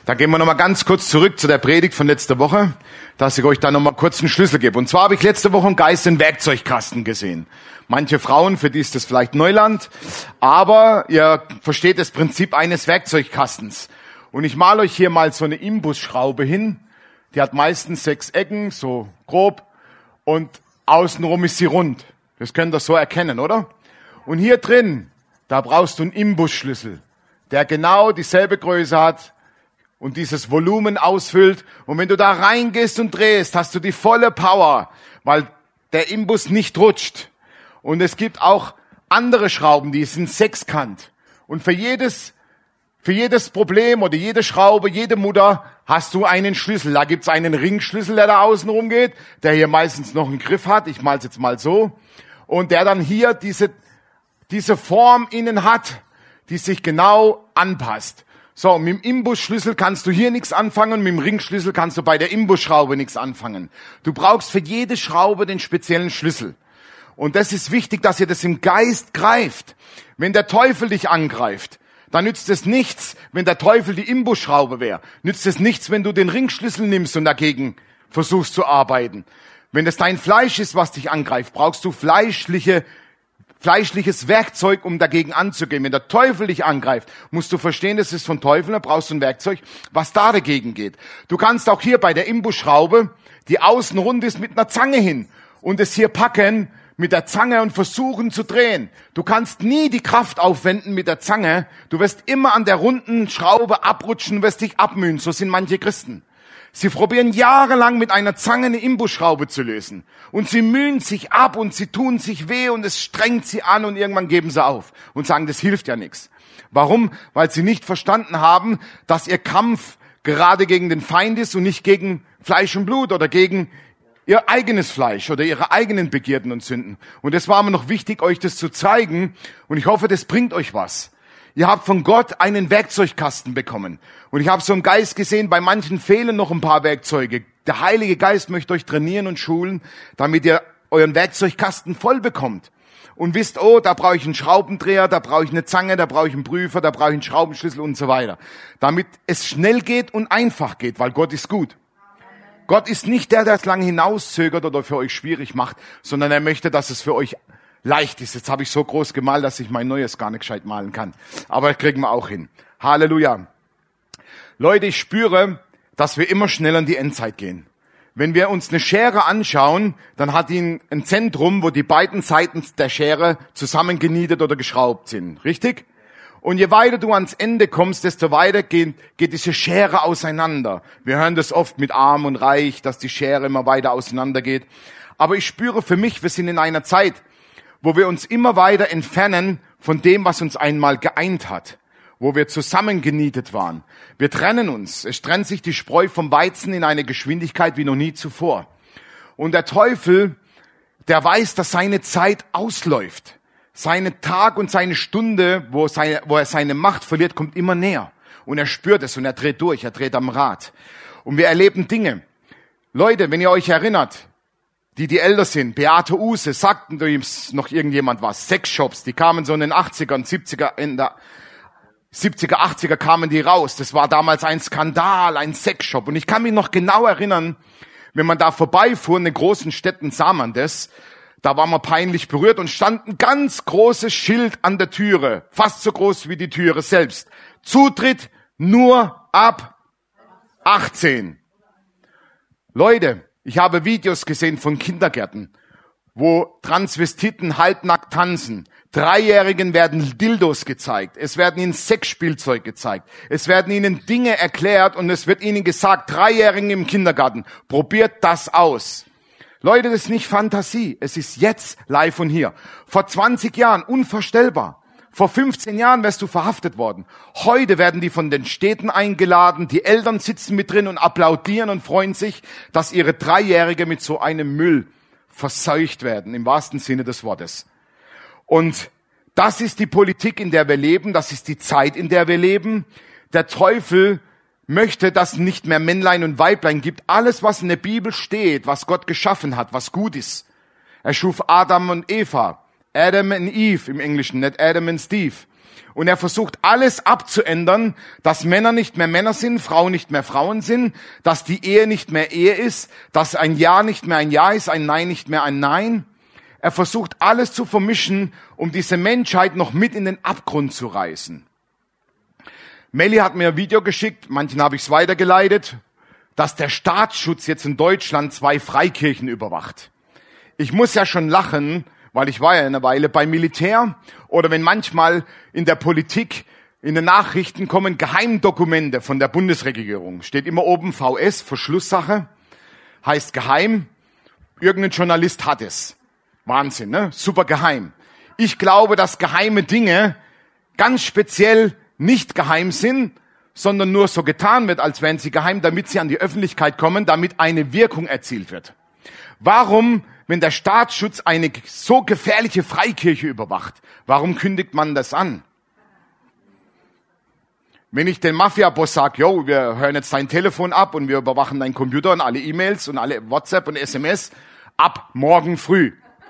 Da gehen wir nochmal ganz kurz zurück zu der Predigt von letzter Woche, dass ich euch da nochmal kurz einen Schlüssel gebe. Und zwar habe ich letzte Woche im Geist den Werkzeugkasten gesehen. Manche Frauen, für die ist das vielleicht Neuland, aber ihr versteht das Prinzip eines Werkzeugkastens. Und ich male euch hier mal so eine Imbusschraube hin. Die hat meistens 6 Ecken, so grob, und außenrum ist sie rund. Das könnt ihr so erkennen, oder? Und hier drin, da brauchst du einen Imbusschlüssel, der genau dieselbe Größe hat und dieses Volumen ausfüllt. Und wenn du da reingehst und drehst, hast du die volle Power, weil der Imbus nicht rutscht. Und es gibt auch andere Schrauben, die sind sechskant. Und für jedes Problem oder jede Schraube, jede Mutter hast du einen Schlüssel. Da gibt's einen Ringschlüssel, der da außen rumgeht, der hier meistens noch einen Griff hat. Ich mal's jetzt mal so. Und der dann hier diese Form innen hat, die sich genau anpasst. So, mit dem Imbusschlüssel kannst du hier nichts anfangen, mit dem Ringschlüssel kannst du bei der Imbusschraube nichts anfangen. Du brauchst für jede Schraube den speziellen Schlüssel. Und das ist wichtig, dass ihr das im Geist greift. Wenn der Teufel dich angreift, dann nützt es nichts, wenn der Teufel die Imbusschraube wäre. Nützt es nichts, wenn du den Ringschlüssel nimmst und dagegen versuchst zu arbeiten. Wenn es dein Fleisch ist, was dich angreift, brauchst du fleischliches Werkzeug, um dagegen anzugehen. Wenn der Teufel dich angreift, musst du verstehen, das ist von Teufel, dann brauchst du ein Werkzeug, was da dagegen geht. Du kannst auch hier bei der Imbusschraube, die außen rund ist, mit einer Zange hin und es hier packen mit der Zange und versuchen zu drehen. Du kannst nie die Kraft aufwenden mit der Zange. Du wirst immer an der runden Schraube abrutschen, wirst dich abmühen. So sind manche Christen. Sie probieren jahrelang mit einer Zange eine Imbusschraube zu lösen. Und sie mühen sich ab und sie tun sich weh und es strengt sie an und irgendwann geben sie auf und sagen, das hilft ja nichts. Warum? Weil sie nicht verstanden haben, dass ihr Kampf gerade gegen den Feind ist und nicht gegen Fleisch und Blut oder gegen ihr eigenes Fleisch oder ihre eigenen Begierden und Sünden. Und es war mir noch wichtig, euch das zu zeigen. Und ich hoffe, das bringt euch was. Ihr habt von Gott einen Werkzeugkasten bekommen. Und ich habe so im Geist gesehen, bei manchen fehlen noch ein paar Werkzeuge. Der Heilige Geist möchte euch trainieren und schulen, damit ihr euren Werkzeugkasten voll bekommt. Und wisst, oh, da brauche ich einen Schraubendreher, da brauche ich eine Zange, da brauche ich einen Prüfer, da brauche ich einen Schraubenschlüssel und so weiter. Damit es schnell geht und einfach geht, weil Gott ist gut. Gott ist nicht der es lange hinauszögert oder für euch schwierig macht, sondern er möchte, dass es für euch leicht ist. Jetzt habe ich so groß gemalt, dass ich mein Neues gar nicht gescheit malen kann. Aber das kriegen wir auch hin. Halleluja. Leute, ich spüre, dass wir immer schneller in die Endzeit gehen. Wenn wir uns eine Schere anschauen, dann hat die ein Zentrum, wo die beiden Seiten der Schere zusammengenietet oder geschraubt sind. Richtig? Und je weiter du ans Ende kommst, desto weiter geht diese Schere auseinander. Wir hören das oft mit Arm und Reich, dass die Schere immer weiter auseinander geht. Aber ich spüre für mich, wir sind in einer Zeit, wo wir uns immer weiter entfernen von dem, was uns einmal geeint hat, wo wir zusammengenietet waren. Wir trennen uns. Es trennt sich die Spreu vom Weizen in eine Geschwindigkeit wie noch nie zuvor. Und der Teufel, der weiß, dass seine Zeit ausläuft. Seine Tag und seine Stunde, wo er seine Macht verliert, kommt immer näher. Und er spürt es und er dreht durch, er dreht am Rad. Und wir erleben Dinge. Leute, wenn ihr euch erinnert, die älter sind, Beate Uhse, sagten da noch irgendjemand was, Sexshops, die kamen so in den 80ern, 70er, in der 70er, 80er kamen die raus. Das war damals ein Skandal, ein Sexshop. Und ich kann mich noch genau erinnern, wenn man da vorbeifuhr, in den großen Städten sah man das, da war man peinlich berührt und stand ein ganz großes Schild an der Türe, fast so groß wie die Türe selbst. Zutritt nur ab 18. Leute, ich habe Videos gesehen von Kindergärten, wo Transvestiten halbnackt tanzen. 3-Jährigen werden Dildos gezeigt. Es werden ihnen Sexspielzeug gezeigt. Es werden ihnen Dinge erklärt und es wird ihnen gesagt, 3-Jährigen im Kindergarten, probiert das aus. Leute, das ist nicht Fantasie. Es ist jetzt live und hier. Vor 20 Jahren unvorstellbar. Vor 15 Jahren wärst du verhaftet worden. Heute werden die von den Städten eingeladen. Die Eltern sitzen mit drin und applaudieren und freuen sich, dass ihre 3-Jährige mit so einem Müll verseucht werden, im wahrsten Sinne des Wortes. Und das ist die Politik, in der wir leben. Das ist die Zeit, in der wir leben. Der Teufel möchte, dass nicht mehr Männlein und Weiblein gibt. Alles, was in der Bibel steht, was Gott geschaffen hat, was gut ist. Er schuf Adam und Eva. Adam and Eve im Englischen, nicht Adam and Steve. Und er versucht alles abzuändern, dass Männer nicht mehr Männer sind, Frauen nicht mehr Frauen sind, dass die Ehe nicht mehr Ehe ist, dass ein Ja nicht mehr ein Ja ist, ein Nein nicht mehr ein Nein. Er versucht alles zu vermischen, um diese Menschheit noch mit in den Abgrund zu reißen. Melli hat mir ein Video geschickt, manchen habe ich es weitergeleitet, dass der Staatsschutz jetzt in Deutschland 2 Freikirchen überwacht. Ich muss ja schon lachen, weil ich war ja eine Weile beim Militär oder wenn manchmal in der Politik, in den Nachrichten kommen Geheimdokumente von der Bundesregierung. Steht immer oben VS, Verschlusssache, heißt geheim. Irgendein Journalist hat es. Wahnsinn, ne? Super geheim. Ich glaube, dass geheime Dinge ganz speziell nicht geheim sind, sondern nur so getan wird, als wären sie geheim, damit sie an die Öffentlichkeit kommen, damit eine Wirkung erzielt wird. Warum, wenn der Staatsschutz eine so gefährliche Freikirche überwacht, warum kündigt man das an? Wenn ich den Mafia-Boss sage, jo, wir hören jetzt dein Telefon ab und wir überwachen deinen Computer und alle E-Mails und alle WhatsApp und SMS ab morgen früh.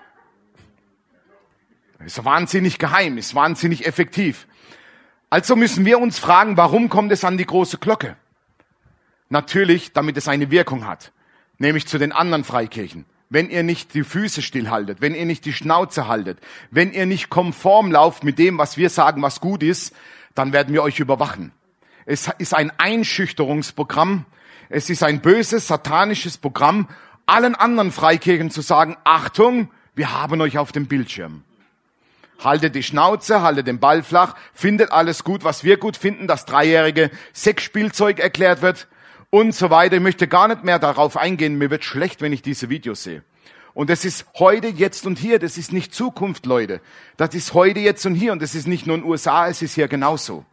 Das ist wahnsinnig geheim, ist wahnsinnig effektiv. Also müssen wir uns fragen, warum kommt es an die große Glocke? Natürlich, damit es eine Wirkung hat, nämlich zu den anderen Freikirchen. Wenn ihr nicht die Füße stillhaltet, wenn ihr nicht die Schnauze haltet, wenn ihr nicht konform lauft mit dem, was wir sagen, was gut ist, dann werden wir euch überwachen. Es ist ein Einschüchterungsprogramm, es ist ein böses, satanisches Programm, allen anderen Freikirchen zu sagen, Achtung, wir haben euch auf dem Bildschirm. Haltet die Schnauze, haltet den Ball flach, findet alles gut, was wir gut finden, dass 3-jährige Sexspielzeug erklärt wird und so weiter. Ich möchte gar nicht mehr darauf eingehen, mir wird schlecht, wenn ich diese Videos sehe. Und das ist heute, jetzt und hier, das ist nicht Zukunft, Leute. Das ist heute, jetzt und hier und das ist nicht nur in den USA, es ist hier genauso.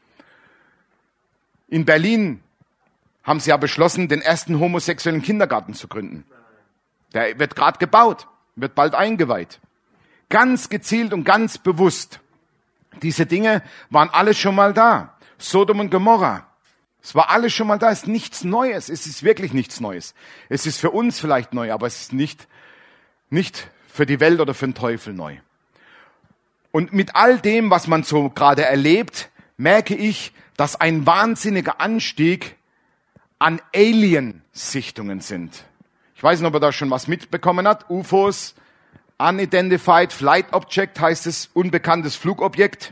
In Berlin haben sie ja beschlossen, den ersten homosexuellen Kindergarten zu gründen. Der wird gerade gebaut, wird bald eingeweiht. Ganz gezielt und ganz bewusst. Diese Dinge waren alles schon mal da. Sodom und Gomorra. Es war alles schon mal da. Es ist nichts Neues. Es ist wirklich nichts Neues. Es ist für uns vielleicht neu, aber es ist nicht für die Welt oder für den Teufel neu. Und mit all dem, was man so gerade erlebt, merke ich, dass ein wahnsinniger Anstieg an Alien-Sichtungen sind. Ich weiß nicht, ob er da schon was mitbekommen hat. UFOs, Unidentified Flight Object heißt es, unbekanntes Flugobjekt.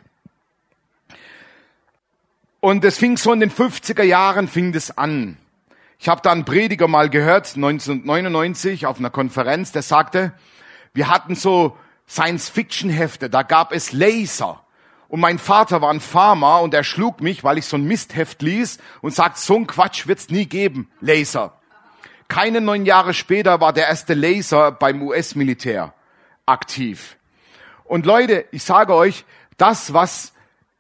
Und es fing so in den 50er Jahren fing das an. Ich habe da einen Prediger mal gehört, 1999 auf einer Konferenz, der sagte, wir hatten so Science-Fiction-Hefte, da gab es Laser. Und mein Vater war ein Farmer und er schlug mich, weil ich so ein Mistheft ließ und sagt, so ein Quatsch wird's nie geben, Laser. Keine 9 Jahre später war der erste Laser beim US-Militär aktiv. Und Leute, ich sage euch, das, was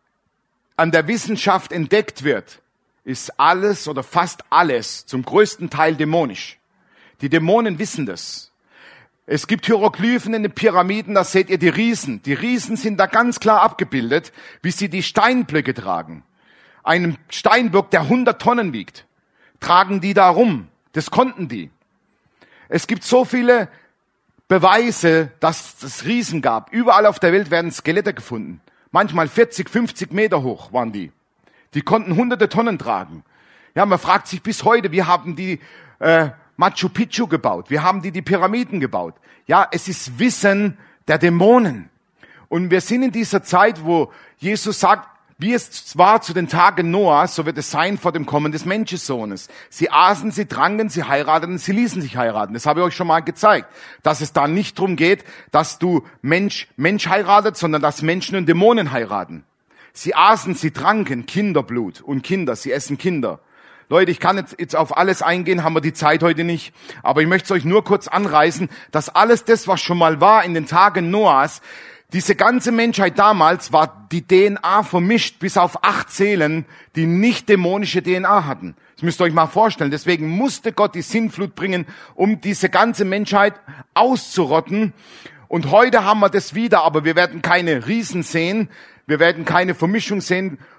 an der Wissenschaft entdeckt wird, ist alles oder fast alles zum größten Teil dämonisch. Die Dämonen wissen das. Es gibt Hieroglyphen in den Pyramiden, da seht ihr die Riesen. Die Riesen sind da ganz klar abgebildet, wie sie die Steinblöcke tragen. Einen Steinblock, der 100 Tonnen wiegt, tragen die da rum. Das konnten die. Es gibt so viele Beweise, dass es Riesen gab. Überall auf der Welt werden Skelette gefunden. Manchmal 40, 50 Meter hoch waren die. Die konnten hunderte Tonnen tragen. Ja, man fragt sich bis heute, wie haben die Machu Picchu gebaut? Wie haben die Pyramiden gebaut? Ja, es ist Wissen der Dämonen. Und wir sind in dieser Zeit, wo Jesus sagt, wie es war zu den Tagen Noahs, so wird es sein vor dem Kommen des Menschensohnes. Sie aßen, sie tranken, sie heirateten, sie ließen sich heiraten. Das habe ich euch schon mal gezeigt. Dass es da nicht darum geht, dass du Mensch heiratet, sondern dass Menschen und Dämonen heiraten. Sie aßen, sie tranken Kinderblut und Kinder, sie essen Kinder. Leute, ich kann jetzt auf alles eingehen, haben wir die Zeit heute nicht. Aber ich möchte es euch nur kurz anreißen, dass alles das, was schon mal war in den Tagen Noahs, diese ganze Menschheit damals war die DNA vermischt bis auf 8 Seelen, die nicht dämonische DNA hatten. Das müsst ihr euch mal vorstellen. Deswegen musste Gott die Sintflut bringen, um diese ganze Menschheit auszurotten. Und heute haben wir das wieder, aber wir werden keine Riesen sehen. Wir werden keine Vermischung sehen,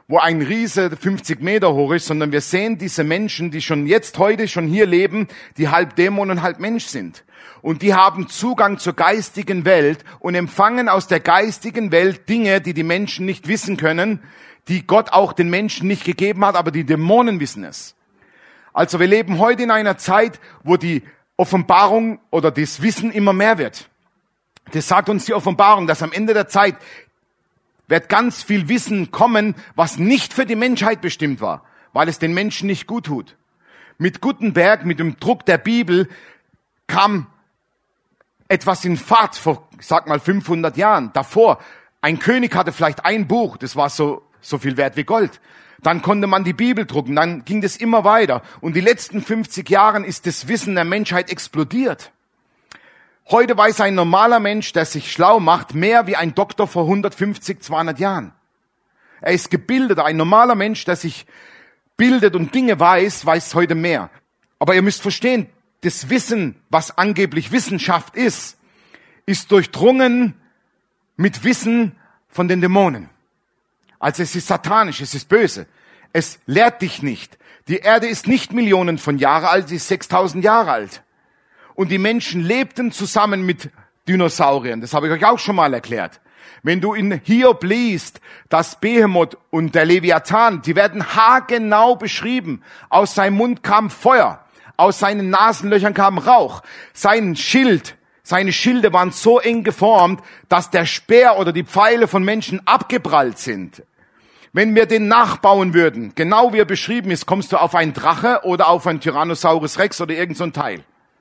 wo ein Riese 50 Meter hoch ist, sondern wir sehen diese Menschen, die schon jetzt, heute schon hier leben, die halb Dämon und halb Mensch sind. Und die haben Zugang zur geistigen Welt und empfangen aus der geistigen Welt Dinge, die die Menschen nicht wissen können, die Gott auch den Menschen nicht gegeben hat, aber die Dämonen wissen es. Also wir leben heute in einer Zeit, wo die Offenbarung oder das Wissen immer mehr wird. Das sagt uns die Offenbarung, dass am Ende der Zeit wird ganz viel Wissen kommen, was nicht für die Menschheit bestimmt war, weil es den Menschen nicht gut tut. Mit Gutenberg, mit dem Druck der Bibel, kam etwas in Fahrt vor, ich sag mal, 500 Jahren. Davor, ein König hatte vielleicht ein Buch, das war so viel wert wie Gold. Dann konnte man die Bibel drucken, dann ging das immer weiter. Und die letzten 50 Jahren ist das Wissen der Menschheit explodiert. Heute weiß ein normaler Mensch, der sich schlau macht, mehr wie ein Doktor vor 150, 200 Jahren. Er ist gebildeter. Ein normaler Mensch, der sich bildet und Dinge weiß heute mehr. Aber ihr müsst verstehen, das Wissen, was angeblich Wissenschaft ist durchdrungen mit Wissen von den Dämonen. Also es ist satanisch, es ist böse. Es lehrt dich nicht. Die Erde ist nicht Millionen von Jahren alt, sie ist 6000 Jahre alt. Und die Menschen lebten zusammen mit Dinosauriern. Das habe ich euch auch schon mal erklärt. Wenn du in Hiob liest, das Behemoth und der Leviathan, die werden haargenau beschrieben. Aus seinem Mund kam Feuer, aus seinen Nasenlöchern kam Rauch. Seine Schilde waren so eng geformt, dass der Speer oder die Pfeile von Menschen abgeprallt sind. Wenn wir den nachbauen würden, genau wie er beschrieben ist, kommst du auf einen Drache oder auf einen Tyrannosaurus Rex oder irgend so ein Teil.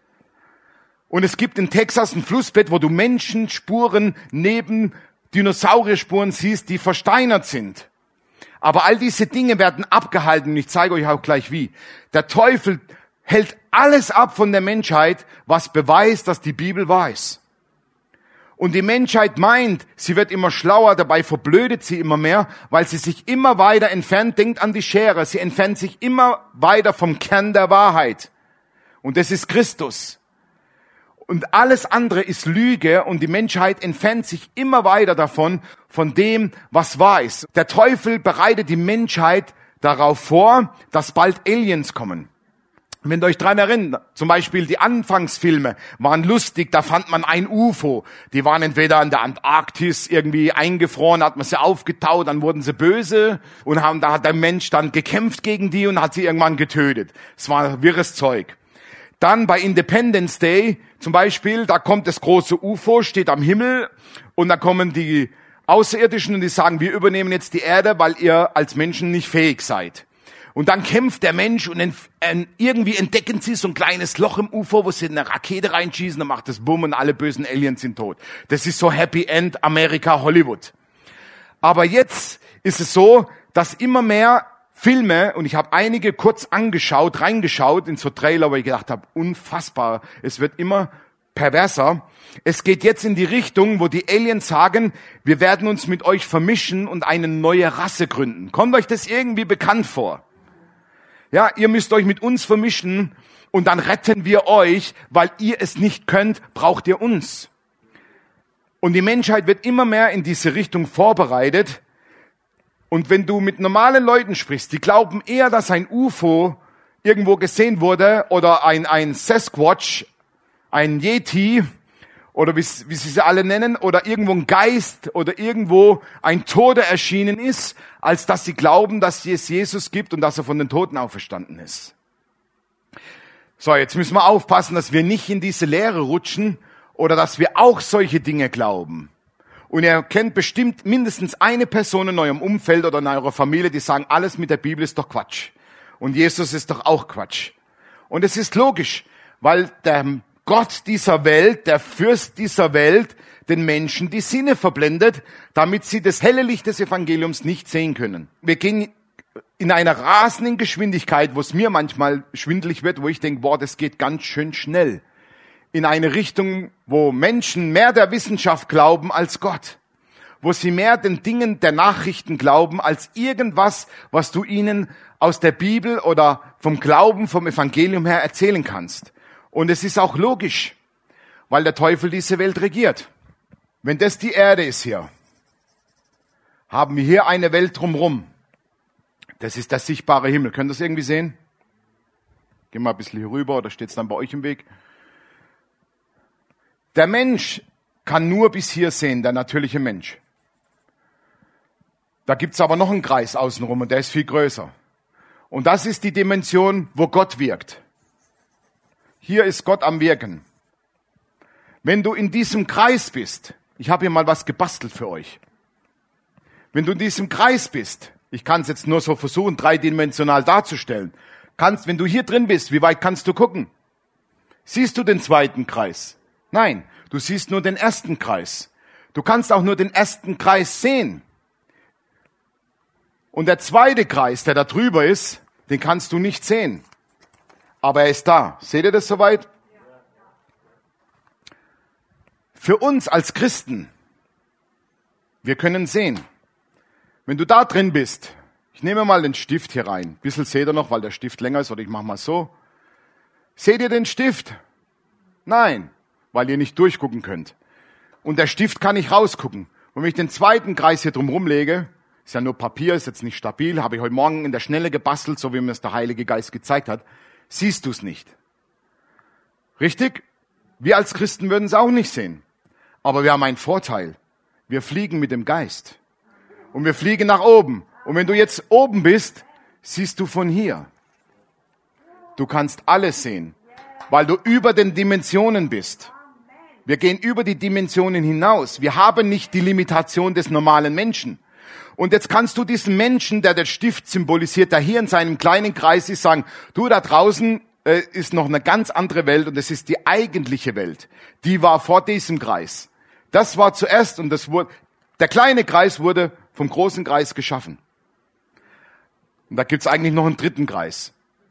Und es gibt in Texas ein Flussbett, wo du Menschenspuren neben Dinosaurierspuren siehst, die versteinert sind. Aber all diese Dinge werden abgehalten und ich zeige euch auch gleich wie. Der Teufel hält alles ab von der Menschheit, was beweist, dass die Bibel wahr ist. Und die Menschheit meint, sie wird immer schlauer, dabei verblödet sie immer mehr, weil sie sich immer weiter entfernt, denkt an die Schere, sie entfernt sich immer weiter vom Kern der Wahrheit. Und das ist Christus. Und alles andere ist Lüge und die Menschheit entfernt sich immer weiter davon, von dem, was wahr ist. Der Teufel bereitet die Menschheit darauf vor, dass bald Aliens kommen. Wenn ihr euch dran erinnert, zum Beispiel die Anfangsfilme waren lustig, da fand man ein UFO. Die waren entweder in der Antarktis irgendwie eingefroren, hat man sie aufgetaut, dann wurden sie böse und da hat der Mensch dann gekämpft gegen die und hat sie irgendwann getötet. Es war wirres Zeug. Dann bei Independence Day zum Beispiel, da kommt das große UFO, steht am Himmel und da kommen die Außerirdischen und die sagen, wir übernehmen jetzt die Erde, weil ihr als Menschen nicht fähig seid. Und dann kämpft der Mensch und irgendwie entdecken sie so ein kleines Loch im UFO, wo sie eine Rakete reinschießen, dann macht das Bumm und alle bösen Aliens sind tot. Das ist so Happy End Amerika Hollywood. Aber jetzt ist es so, dass immer mehr Filme, und ich habe einige kurz reingeschaut in so Trailer, wo ich gedacht habe, unfassbar, es wird immer perverser. Es geht jetzt in die Richtung, wo die Aliens sagen, wir werden uns mit euch vermischen und eine neue Rasse gründen. Kommt euch das irgendwie bekannt vor? Ja, ihr müsst euch mit uns vermischen und dann retten wir euch, weil ihr es nicht könnt, braucht ihr uns. Und die Menschheit wird immer mehr in diese Richtung vorbereitet. Und wenn du mit normalen Leuten sprichst, die glauben eher, dass ein UFO irgendwo gesehen wurde oder ein Sasquatch, ein Yeti oder wie sie alle nennen oder irgendwo ein Geist oder irgendwo ein Toter erschienen ist, als dass sie glauben, dass es Jesus gibt und dass er von den Toten auferstanden ist. So, jetzt müssen wir aufpassen, dass wir nicht in diese Lehre rutschen oder dass wir auch solche Dinge glauben. Und ihr kennt bestimmt mindestens eine Person in eurem Umfeld oder in eurer Familie, die sagen, alles mit der Bibel ist doch Quatsch. Und Jesus ist doch auch Quatsch. Und es ist logisch, weil der Gott dieser Welt, der Fürst dieser Welt, den Menschen die Sinne verblendet, damit sie das helle Licht des Evangeliums nicht sehen können. Wir gehen in einer rasenden Geschwindigkeit, wo es mir manchmal schwindelig wird, wo ich denke, boah, das geht ganz schön schnell. In eine Richtung, wo Menschen mehr der Wissenschaft glauben als Gott. Wo sie mehr den Dingen der Nachrichten glauben als irgendwas, was du ihnen aus der Bibel oder vom Glauben, vom Evangelium her erzählen kannst. Und es ist auch logisch, weil der Teufel diese Welt regiert. Wenn das die Erde ist hier, haben wir hier eine Welt drumherum. Das ist der sichtbare Himmel. Könnt ihr das irgendwie sehen? Gehen wir mal ein bisschen hier rüber oder steht es dann bei euch im Weg? Der Mensch kann nur bis hier sehen, der natürliche Mensch. Da gibt's aber noch einen Kreis außenrum und der ist viel größer. Und das ist die Dimension, wo Gott wirkt. Hier ist Gott am Wirken. Wenn du in diesem Kreis bist, ich habe hier mal was gebastelt für euch. Wenn du in diesem Kreis bist, ich kann es jetzt nur so versuchen, dreidimensional darzustellen, wenn du hier drin bist, wie weit kannst du gucken? Siehst du den zweiten Kreis? Nein, du siehst nur den ersten Kreis. Du kannst auch nur den ersten Kreis sehen. Und der zweite Kreis, der da drüber ist, den kannst du nicht sehen. Aber er ist da. Seht ihr das soweit? Für uns als Christen, wir können sehen. Wenn du da drin bist, ich nehme mal den Stift hier rein. Ein bisschen seht ihr noch, weil der Stift länger ist, oder ich mache mal so. Seht ihr den Stift? Nein, weil ihr nicht durchgucken könnt. Und der Stift kann nicht rausgucken. Und wenn ich den zweiten Kreis hier drumherum lege, ist ja nur Papier, ist jetzt nicht stabil, habe ich heute Morgen in der Schnelle gebastelt, so wie mir es der Heilige Geist gezeigt hat, siehst du es nicht. Richtig? Wir als Christen würden es auch nicht sehen. Aber wir haben einen Vorteil. Wir fliegen mit dem Geist. Und wir fliegen nach oben. Und wenn du jetzt oben bist, siehst du von hier. Du kannst alles sehen, weil du über den Dimensionen bist. Wir gehen über die Dimensionen hinaus. Wir haben nicht die Limitation des normalen Menschen. Und jetzt kannst du diesem Menschen, der den Stift symbolisiert, der hier in seinem kleinen Kreis ist, sagen, du, da draußen ist noch eine ganz andere Welt und das ist die eigentliche Welt. Die war vor diesem Kreis. Das war zuerst und der kleine Kreis wurde vom großen Kreis geschaffen. Und da gibt's eigentlich noch einen dritten Kreis.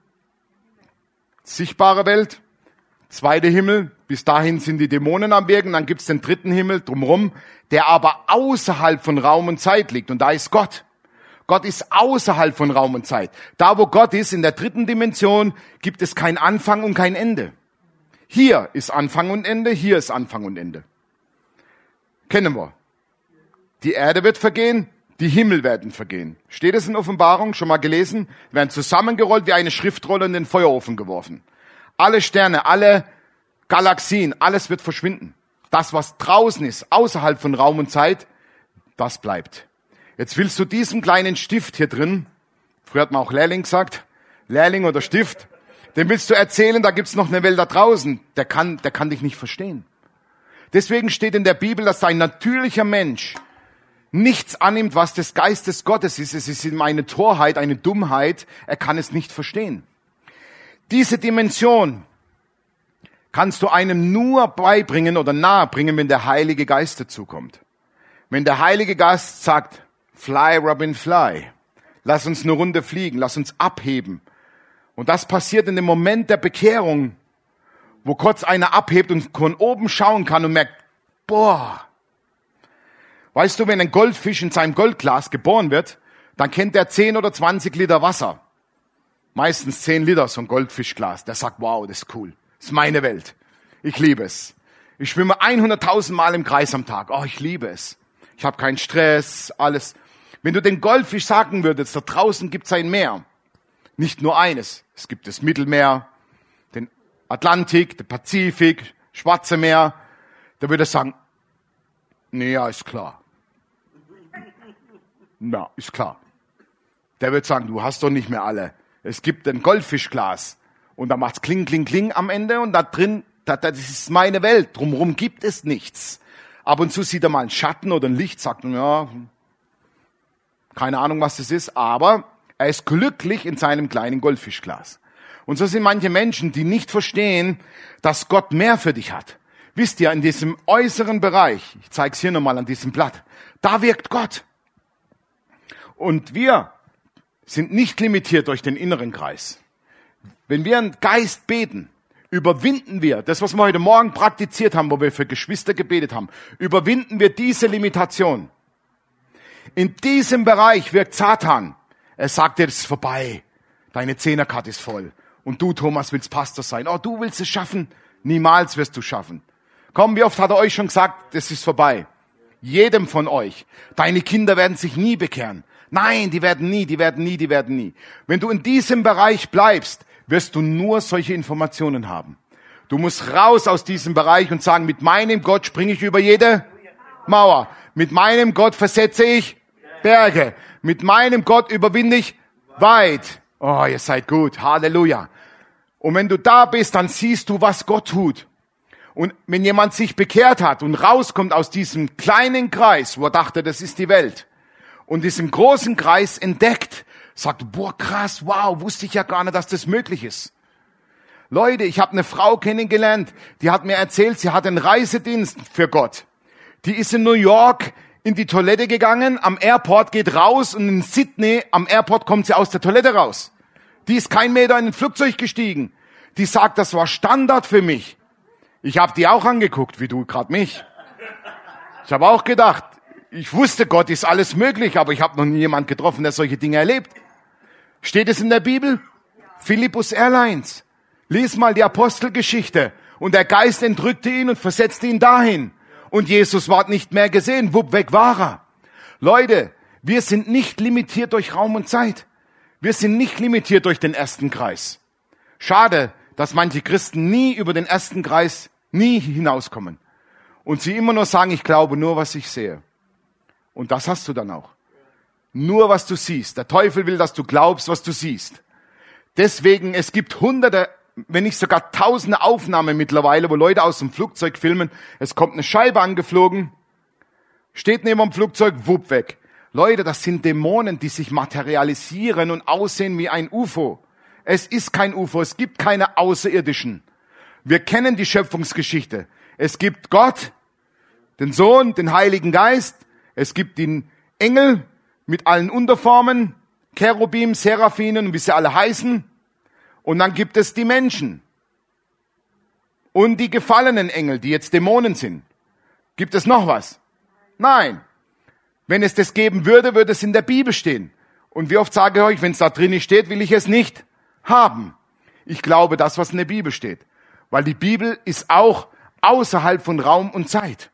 Sichtbare Welt, zweiter Himmel, bis dahin sind die Dämonen am Wirken, dann gibt's den dritten Himmel drumherum, der aber außerhalb von Raum und Zeit liegt. Und da ist Gott. Gott ist außerhalb von Raum und Zeit. Da, wo Gott ist, in der dritten Dimension, gibt es kein Anfang und kein Ende. Hier ist Anfang und Ende, hier ist Anfang und Ende. Kennen wir. Die Erde wird vergehen, die Himmel werden vergehen. Steht es in Offenbarung, schon mal gelesen? Werden zusammengerollt wie eine Schriftrolle in den Feuerofen geworfen. Alle Sterne, alle Galaxien, alles wird verschwinden. Das, was draußen ist, außerhalb von Raum und Zeit, das bleibt. Jetzt willst du diesen kleinen Stift hier drin, früher hat man auch Lehrling gesagt, Lehrling oder Stift, dem willst du erzählen, da gibt's noch eine Welt da draußen. Der kann dich nicht verstehen. Deswegen steht in der Bibel, dass ein natürlicher Mensch nichts annimmt, was des Geistes Gottes ist. Es ist ihm eine Torheit, eine Dummheit. Er kann es nicht verstehen. Diese Dimension kannst du einem nur beibringen oder nahebringen, wenn der Heilige Geist dazukommt. Wenn der Heilige Geist sagt, fly, Robin, fly. Lass uns eine Runde fliegen, lass uns abheben. Und das passiert in dem Moment der Bekehrung, wo kurz einer abhebt und von oben schauen kann und merkt, boah. Weißt du, wenn ein Goldfisch in seinem Goldglas geboren wird, dann kennt er 10 oder 20 Liter Wasser. Meistens 10 Liter, so ein Goldfischglas. Der sagt, wow, das ist cool. Das ist meine Welt. Ich liebe es. Ich schwimme 100.000 Mal im Kreis am Tag. Oh, ich liebe es. Ich habe keinen Stress, alles. Wenn du den Goldfisch sagen würdest, da draußen gibt es ein Meer. Nicht nur eines. Es gibt das Mittelmeer, den Atlantik, den Pazifik, Schwarze Meer. Da würde er sagen, nee, ja, ist klar. Ja, ist klar. Der wird sagen, du hast doch nicht mehr alle. Es gibt ein Goldfischglas und da macht's kling, kling, kling am Ende und da drin, das ist meine Welt. Drumherum gibt es nichts. Ab und zu sieht er mal einen Schatten oder ein Licht, sagt, ja, keine Ahnung, was das ist, aber er ist glücklich in seinem kleinen Goldfischglas. Und so sind manche Menschen, die nicht verstehen, dass Gott mehr für dich hat. Wisst ihr, in diesem äußeren Bereich, ich zeige es hier nochmal an diesem Blatt, da wirkt Gott. Und wir sind nicht limitiert durch den inneren Kreis. Wenn wir einen Geist beten, überwinden wir, das was wir heute Morgen praktiziert haben, wo wir für Geschwister gebetet haben, überwinden wir diese Limitation. In diesem Bereich wirkt Satan. Er sagt dir, es ist vorbei, deine Zehnerkarte ist voll. Und du, Thomas, willst Pastor sein. Oh, du willst es schaffen? Niemals wirst du schaffen. Komm, wie oft hat er euch schon gesagt, es ist vorbei. Jedem von euch. Deine Kinder werden sich nie bekehren. Nein, die werden nie. Wenn du in diesem Bereich bleibst, wirst du nur solche Informationen haben. Du musst raus aus diesem Bereich und sagen, mit meinem Gott springe ich über jede Mauer. Mit meinem Gott versetze ich Berge. Mit meinem Gott überwinde ich weit. Oh, ihr seid gut. Halleluja. Und wenn du da bist, dann siehst du, was Gott tut. Und wenn jemand sich bekehrt hat und rauskommt aus diesem kleinen Kreis, wo er dachte, das ist die Welt, und diesen großen Kreis entdeckt, sagt, boah, krass, wow, wusste ich ja gar nicht, dass das möglich ist. Leute, ich habe eine Frau kennengelernt, die hat mir erzählt, sie hat einen Reisedienst für Gott. Die ist in New York in die Toilette gegangen, am Airport geht raus und in Sydney am Airport kommt sie aus der Toilette raus. Die ist kein Meter in ein Flugzeug gestiegen. Die sagt, das war Standard für mich. Ich habe die auch angeguckt, wie du gerade mich. Ich habe auch gedacht, ich wusste, Gott ist alles möglich, aber ich habe noch nie jemanden getroffen, der solche Dinge erlebt. Steht es in der Bibel? Philippus Airlines. Lies mal die Apostelgeschichte. Und der Geist entrückte ihn und versetzte ihn dahin. Und Jesus ward nicht mehr gesehen. Wupp, weg war er. Leute, wir sind nicht limitiert durch Raum und Zeit. Wir sind nicht limitiert durch den ersten Kreis. Schade, dass manche Christen nie über den ersten Kreis nie hinauskommen. Und sie immer nur sagen, ich glaube nur, was ich sehe. Und das hast du dann auch. Nur, was du siehst. Der Teufel will, dass du glaubst, was du siehst. Deswegen, es gibt Hunderte, wenn nicht sogar Tausende Aufnahmen mittlerweile, wo Leute aus dem Flugzeug filmen. Es kommt eine Scheibe angeflogen, steht neben dem Flugzeug, wupp, weg. Leute, das sind Dämonen, die sich materialisieren und aussehen wie ein UFO. Es ist kein UFO, es gibt keine Außerirdischen. Wir kennen die Schöpfungsgeschichte. Es gibt Gott, den Sohn, den Heiligen Geist. Es gibt den Engel mit allen Unterformen, Cherubim, Seraphinen, wie sie alle heißen. Und dann gibt es die Menschen und die gefallenen Engel, die jetzt Dämonen sind. Gibt es noch was? Nein. Wenn es das geben würde, würde es in der Bibel stehen. Und wie oft sage ich euch, wenn es da drin steht, will ich es nicht haben. Ich glaube das, was in der Bibel steht. Weil die Bibel ist auch außerhalb von Raum und Zeit.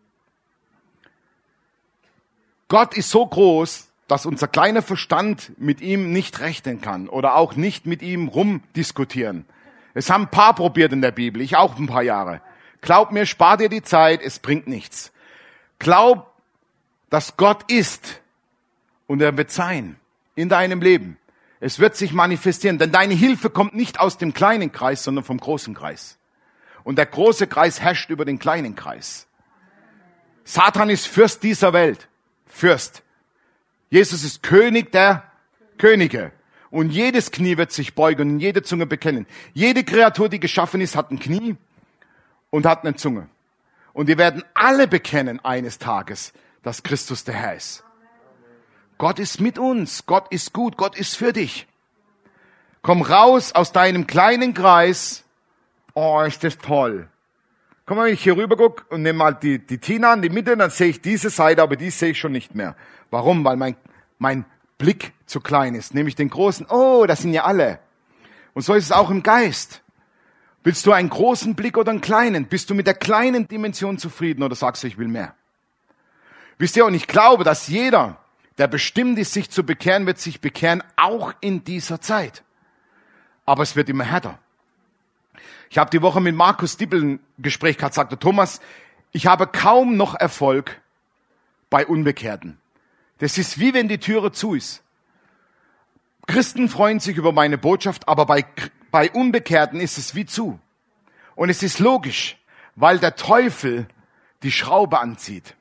Gott ist so groß, dass unser kleiner Verstand mit ihm nicht rechnen kann oder auch nicht mit ihm rumdiskutieren. Es haben ein paar probiert in der Bibel, ich auch ein paar Jahre. Glaub mir, spar dir die Zeit, es bringt nichts. Glaub, dass Gott ist und er wird sein in deinem Leben. Es wird sich manifestieren, denn deine Hilfe kommt nicht aus dem kleinen Kreis, sondern vom großen Kreis. Und der große Kreis herrscht über den kleinen Kreis. Satan ist Fürst dieser Welt. Fürst. Jesus ist König der Könige. Und jedes Knie wird sich beugen und jede Zunge bekennen. Jede Kreatur, die geschaffen ist, hat ein Knie und hat eine Zunge. Und wir werden alle bekennen eines Tages, dass Christus der Herr ist. Gott ist mit uns. Gott ist gut. Gott ist für dich. Komm raus aus deinem kleinen Kreis. Oh, ist das toll. Komm mal, wenn ich hier rüber gucke und nehme mal die Tina in die Mitte, dann sehe ich diese Seite, aber die sehe ich schon nicht mehr. Warum? Weil mein Blick zu klein ist. Nehme ich den großen, oh, das sind ja alle. Und so ist es auch im Geist. Willst du einen großen Blick oder einen kleinen? Bist du mit der kleinen Dimension zufrieden oder sagst du, ich will mehr? Wisst ihr, und ich glaube, dass jeder, der bestimmt ist, sich zu bekehren, wird sich bekehren, auch in dieser Zeit. Aber es wird immer härter. Ich habe die Woche mit Markus Dippel ein Gespräch gehabt, sagte Thomas, ich habe kaum noch Erfolg bei Unbekehrten. Das ist wie wenn die Türe zu ist. Christen freuen sich über meine Botschaft, aber bei Unbekehrten ist es wie zu. Und es ist logisch, weil der Teufel die Schraube anzieht.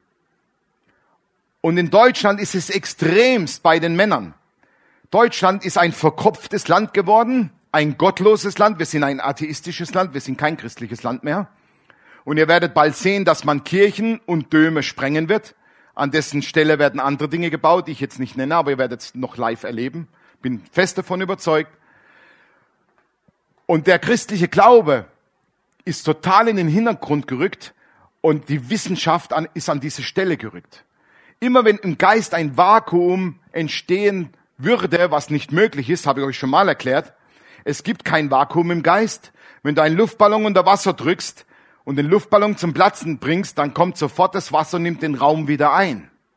Und in Deutschland ist es extremst bei den Männern. Deutschland ist ein verkopftes Land geworden, ein gottloses Land. Wir sind ein atheistisches Land, wir sind kein christliches Land mehr. Und ihr werdet bald sehen, dass man Kirchen und Döme sprengen wird. An dessen Stelle werden andere Dinge gebaut, die ich jetzt nicht nenne, aber ihr werdet es noch live erleben. Bin fest davon überzeugt. Und der christliche Glaube ist total in den Hintergrund gerückt und die Wissenschaft ist an diese Stelle gerückt. Immer wenn im Geist ein Vakuum entstehen würde, was nicht möglich ist, habe ich euch schon mal erklärt, es gibt kein Vakuum im Geist. Wenn du einen Luftballon unter Wasser drückst und den Luftballon zum Platzen bringst, dann kommt sofort das Wasser und nimmt den Raum wieder ein.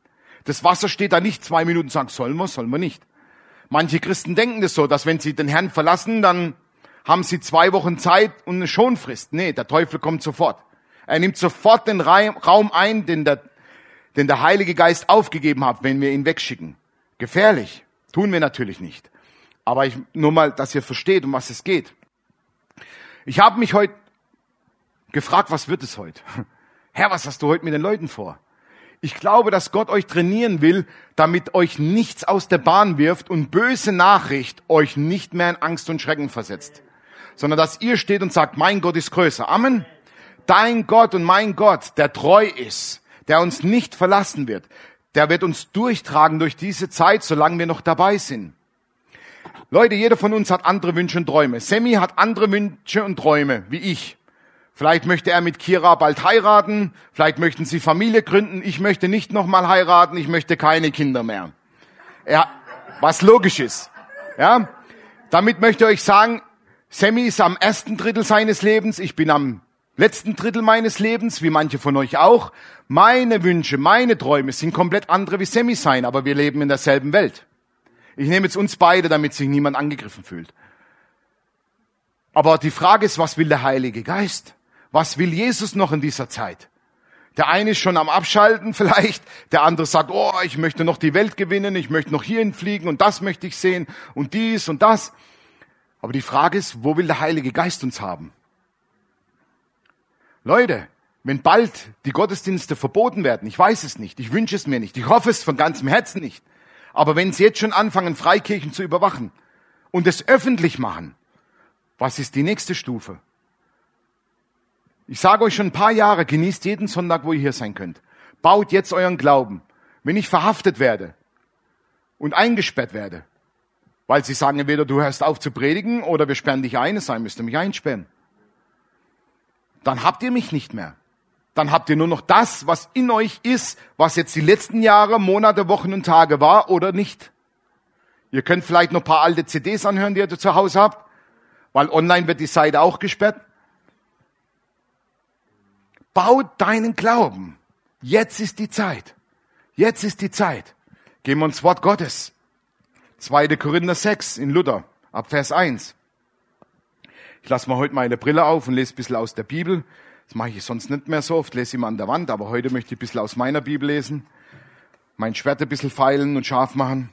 Das Wasser steht da nicht 2 Minuten und sagt, sollen wir nicht. Manche Christen denken das so, dass wenn sie den Herrn verlassen, dann haben sie 2 Wochen Zeit und eine Schonfrist. Nee, der Teufel kommt sofort. Er nimmt sofort den Raum ein, den der Heilige Geist aufgegeben hat, wenn wir ihn wegschicken. Gefährlich. Tun wir natürlich nicht. Aber nur mal, dass ihr versteht, um was es geht. Ich habe mich heute gefragt, was wird es heute? Herr, was hast du heute mit den Leuten vor? Ich glaube, dass Gott euch trainieren will, damit euch nichts aus der Bahn wirft und böse Nachricht euch nicht mehr in Angst und Schrecken versetzt. Sondern dass ihr steht und sagt, mein Gott ist größer. Amen. Dein Gott und mein Gott, der treu ist, der uns nicht verlassen wird, der wird uns durchtragen durch diese Zeit, solange wir noch dabei sind. Leute, jeder von uns hat andere Wünsche und Träume. Sammy hat andere Wünsche und Träume, wie ich. Vielleicht möchte er mit Kira bald heiraten, vielleicht möchten sie Familie gründen. Ich möchte nicht nochmal heiraten, ich möchte keine Kinder mehr. Ja, was logisch ist. Ja, damit möchte ich euch sagen, Sammy ist am 1. Drittel seines Lebens, ich bin am letzten Drittel meines Lebens, wie manche von euch auch. Meine Wünsche, meine Träume sind komplett andere wie Sammy sein, aber wir leben in derselben Welt. Ich nehme jetzt uns beide, damit sich niemand angegriffen fühlt. Aber die Frage ist, was will der Heilige Geist? Was will Jesus noch in dieser Zeit? Der eine ist schon am Abschalten vielleicht, der andere sagt, oh, ich möchte noch die Welt gewinnen, ich möchte noch hierhin fliegen und das möchte ich sehen und dies und das. Aber die Frage ist, wo will der Heilige Geist uns haben? Leute, wenn bald die Gottesdienste verboten werden, ich weiß es nicht, ich wünsche es mir nicht, ich hoffe es von ganzem Herzen nicht, aber wenn sie jetzt schon anfangen, Freikirchen zu überwachen und es öffentlich machen, was ist die nächste Stufe? Ich sage euch schon ein paar Jahre, genießt jeden Sonntag, wo ihr hier sein könnt. Baut jetzt euren Glauben. Wenn ich verhaftet werde und eingesperrt werde, weil sie sagen, entweder du hörst auf zu predigen oder wir sperren dich ein, es sei, müsst ihr mich einsperren. Dann habt ihr mich nicht mehr. Dann habt ihr nur noch das, was in euch ist, was jetzt die letzten Jahre, Monate, Wochen und Tage war oder nicht. Ihr könnt vielleicht noch ein paar alte CDs anhören, die ihr zu Hause habt, weil online wird die Seite auch gesperrt. Baut deinen Glauben. Jetzt ist die Zeit. Jetzt ist die Zeit. Gehen wir ins Wort Gottes. 2. Korinther 6 in Luther, ab Vers 1. Ich lasse mal heute meine Brille auf und lese ein bisschen aus der Bibel. Das mache ich sonst nicht mehr so oft, lese immer an der Wand, aber heute möchte ich ein bisschen aus meiner Bibel lesen. Mein Schwert ein bisschen feilen und scharf machen.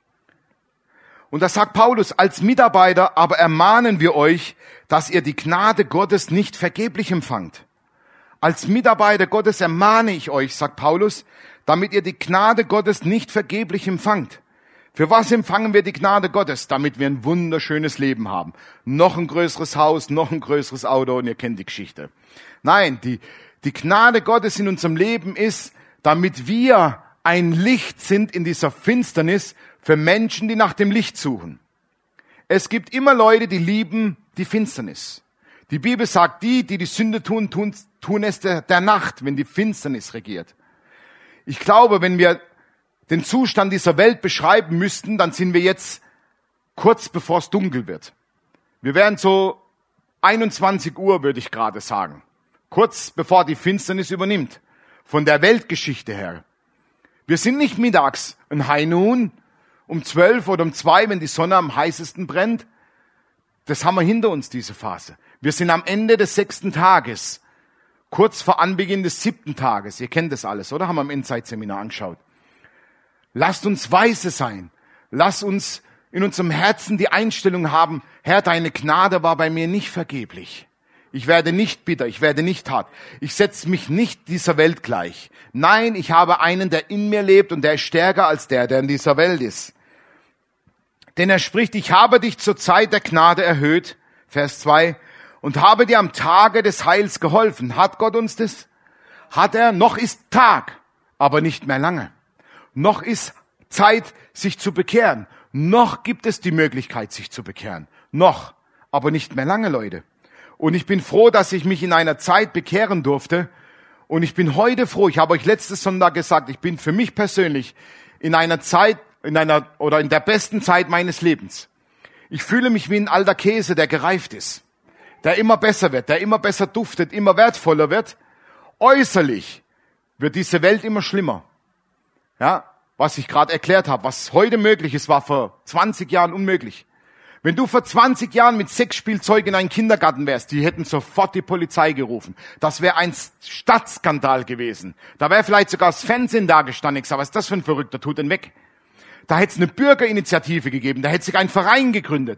Und da sagt Paulus, als Mitarbeiter aber ermahnen wir euch, dass ihr die Gnade Gottes nicht vergeblich empfangt. Als Mitarbeiter Gottes ermahne ich euch, sagt Paulus, damit ihr die Gnade Gottes nicht vergeblich empfangt. Für was empfangen wir die Gnade Gottes? Damit wir ein wunderschönes Leben haben. Noch ein größeres Haus, noch ein größeres Auto und ihr kennt die Geschichte. Nein, die Gnade Gottes in unserem Leben ist, damit wir ein Licht sind in dieser Finsternis für Menschen, die nach dem Licht suchen. Es gibt immer Leute, die lieben die Finsternis. Die Bibel sagt, die Sünde tun es der Nacht, wenn die Finsternis regiert. Ich glaube, wenn wir den Zustand dieser Welt beschreiben müssten, dann sind wir jetzt kurz bevor es dunkel wird. Wir wären so 21 Uhr, würde ich gerade sagen. Kurz bevor die Finsternis übernimmt. Von der Weltgeschichte her. Wir sind nicht mittags ein High Noon um 12 oder um 2, wenn die Sonne am heißesten brennt. Das haben wir hinter uns, diese Phase. Wir sind am Ende des 6. Tages. Kurz vor Anbeginn des 7. Tages. Ihr kennt das alles, oder? Haben wir im Insight-Seminar angeschaut. Lasst uns weise sein. Lasst uns in unserem Herzen die Einstellung haben, Herr, deine Gnade war bei mir nicht vergeblich. Ich werde nicht bitter, ich werde nicht hart. Ich setze mich nicht dieser Welt gleich. Nein, ich habe einen, der in mir lebt und der ist stärker als der in dieser Welt ist. Denn er spricht, ich habe dich zur Zeit der Gnade erhöht, Vers 2, und habe dir am Tage des Heils geholfen. Hat Gott uns das? Hat er? Noch ist Tag, aber nicht mehr lange. Noch ist Zeit, sich zu bekehren. Noch gibt es die Möglichkeit, sich zu bekehren. Noch, aber nicht mehr lange, Leute. Und ich bin froh, dass ich mich in einer Zeit bekehren durfte. Und ich bin heute froh, ich habe euch letztes Sonntag gesagt, ich bin für mich persönlich in einer Zeit, in der besten Zeit meines Lebens. Ich fühle mich wie ein alter Käse, der gereift ist. Der immer besser wird, der immer besser duftet, immer wertvoller wird. Äußerlich wird diese Welt immer schlimmer. Ja, was ich gerade erklärt habe, was heute möglich ist, war vor 20 Jahren unmöglich. Wenn du vor 20 Jahren mit Sexspielzeug in einen Kindergarten wärst, die hätten sofort die Polizei gerufen. Das wäre ein Stadtskandal gewesen. Da wäre vielleicht sogar das Fernsehen da gestanden. Ich sag, was ist das für ein Verrückter? Tut den weg. Da hätte es eine Bürgerinitiative gegeben. Da hätte sich ein Verein gegründet.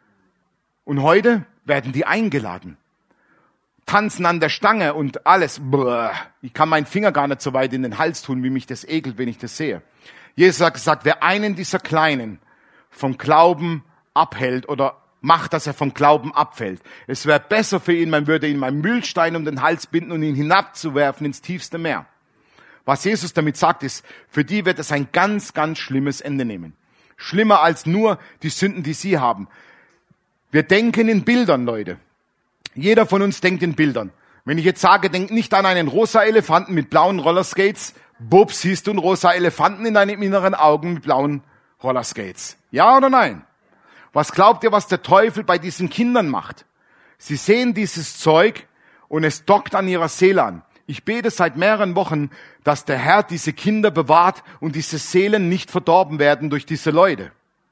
Und heute werden die eingeladen. Tanzen an der Stange und alles. Brrr. Ich kann meinen Finger gar nicht so weit in den Hals tun, wie mich das ekelt, wenn ich das sehe. Jesus hat gesagt, wer einen dieser Kleinen vom Glauben abhält oder macht, dass er vom Glauben abfällt. Es wäre besser für ihn, man würde ihm einen Mühlstein um den Hals binden und ihn hinabzuwerfen ins tiefste Meer. Was Jesus damit sagt, ist, für die wird es ein ganz, ganz schlimmes Ende nehmen. Schlimmer als nur die Sünden, die sie haben. Wir denken in Bildern, Leute. Jeder von uns denkt in Bildern. Wenn ich jetzt sage, denk nicht an einen rosa Elefanten mit blauen Rollerskates, bub, siehst du einen rosa Elefanten in deinen inneren Augen mit blauen Rollerskates. Ja oder nein? Was glaubt ihr, was der Teufel bei diesen Kindern macht? Sie sehen dieses Zeug und es dockt an ihrer Seele an. Ich bete seit mehreren Wochen, dass der Herr diese Kinder bewahrt und diese Seelen nicht verdorben werden durch diese Leute.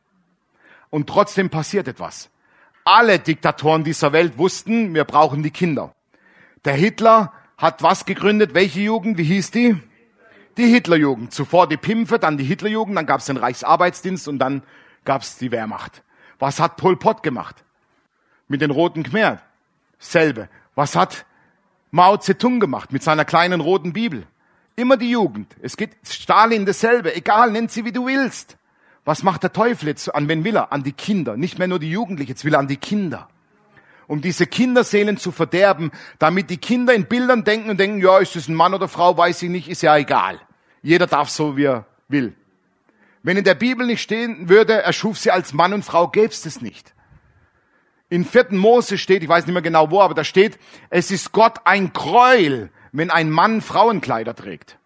Und trotzdem passiert etwas. Alle Diktatoren dieser Welt wussten, wir brauchen die Kinder. Der Hitler hat was gegründet? Welche Jugend? Wie hieß die? Die Hitlerjugend. Zuvor die Pimpfe, dann die Hitlerjugend, dann gab es den Reichsarbeitsdienst und dann gab es die Wehrmacht. Was hat Pol Pot gemacht? Mit den Roten Khmer. Selbe. Was hat Mao Zedong gemacht mit seiner kleinen roten Bibel? Immer die Jugend. Es geht Stalin dasselbe. Egal, nenn sie wie du willst. Was macht der Teufel jetzt? An wen will er? An die Kinder. Nicht mehr nur die Jugendlichen, jetzt will er an die Kinder. Um diese Kinderseelen zu verderben, damit die Kinder in Bildern denken und denken, ja, ist das ein Mann oder Frau, weiß ich nicht, ist ja egal. Jeder darf so, wie er will. Wenn in der Bibel nicht stehen würde, er schuf sie als Mann und Frau, gäbe es das nicht. In 4. Mose steht, ich weiß nicht mehr genau wo, aber da steht, es ist Gott ein Gräuel, wenn ein Mann Frauenkleider trägt.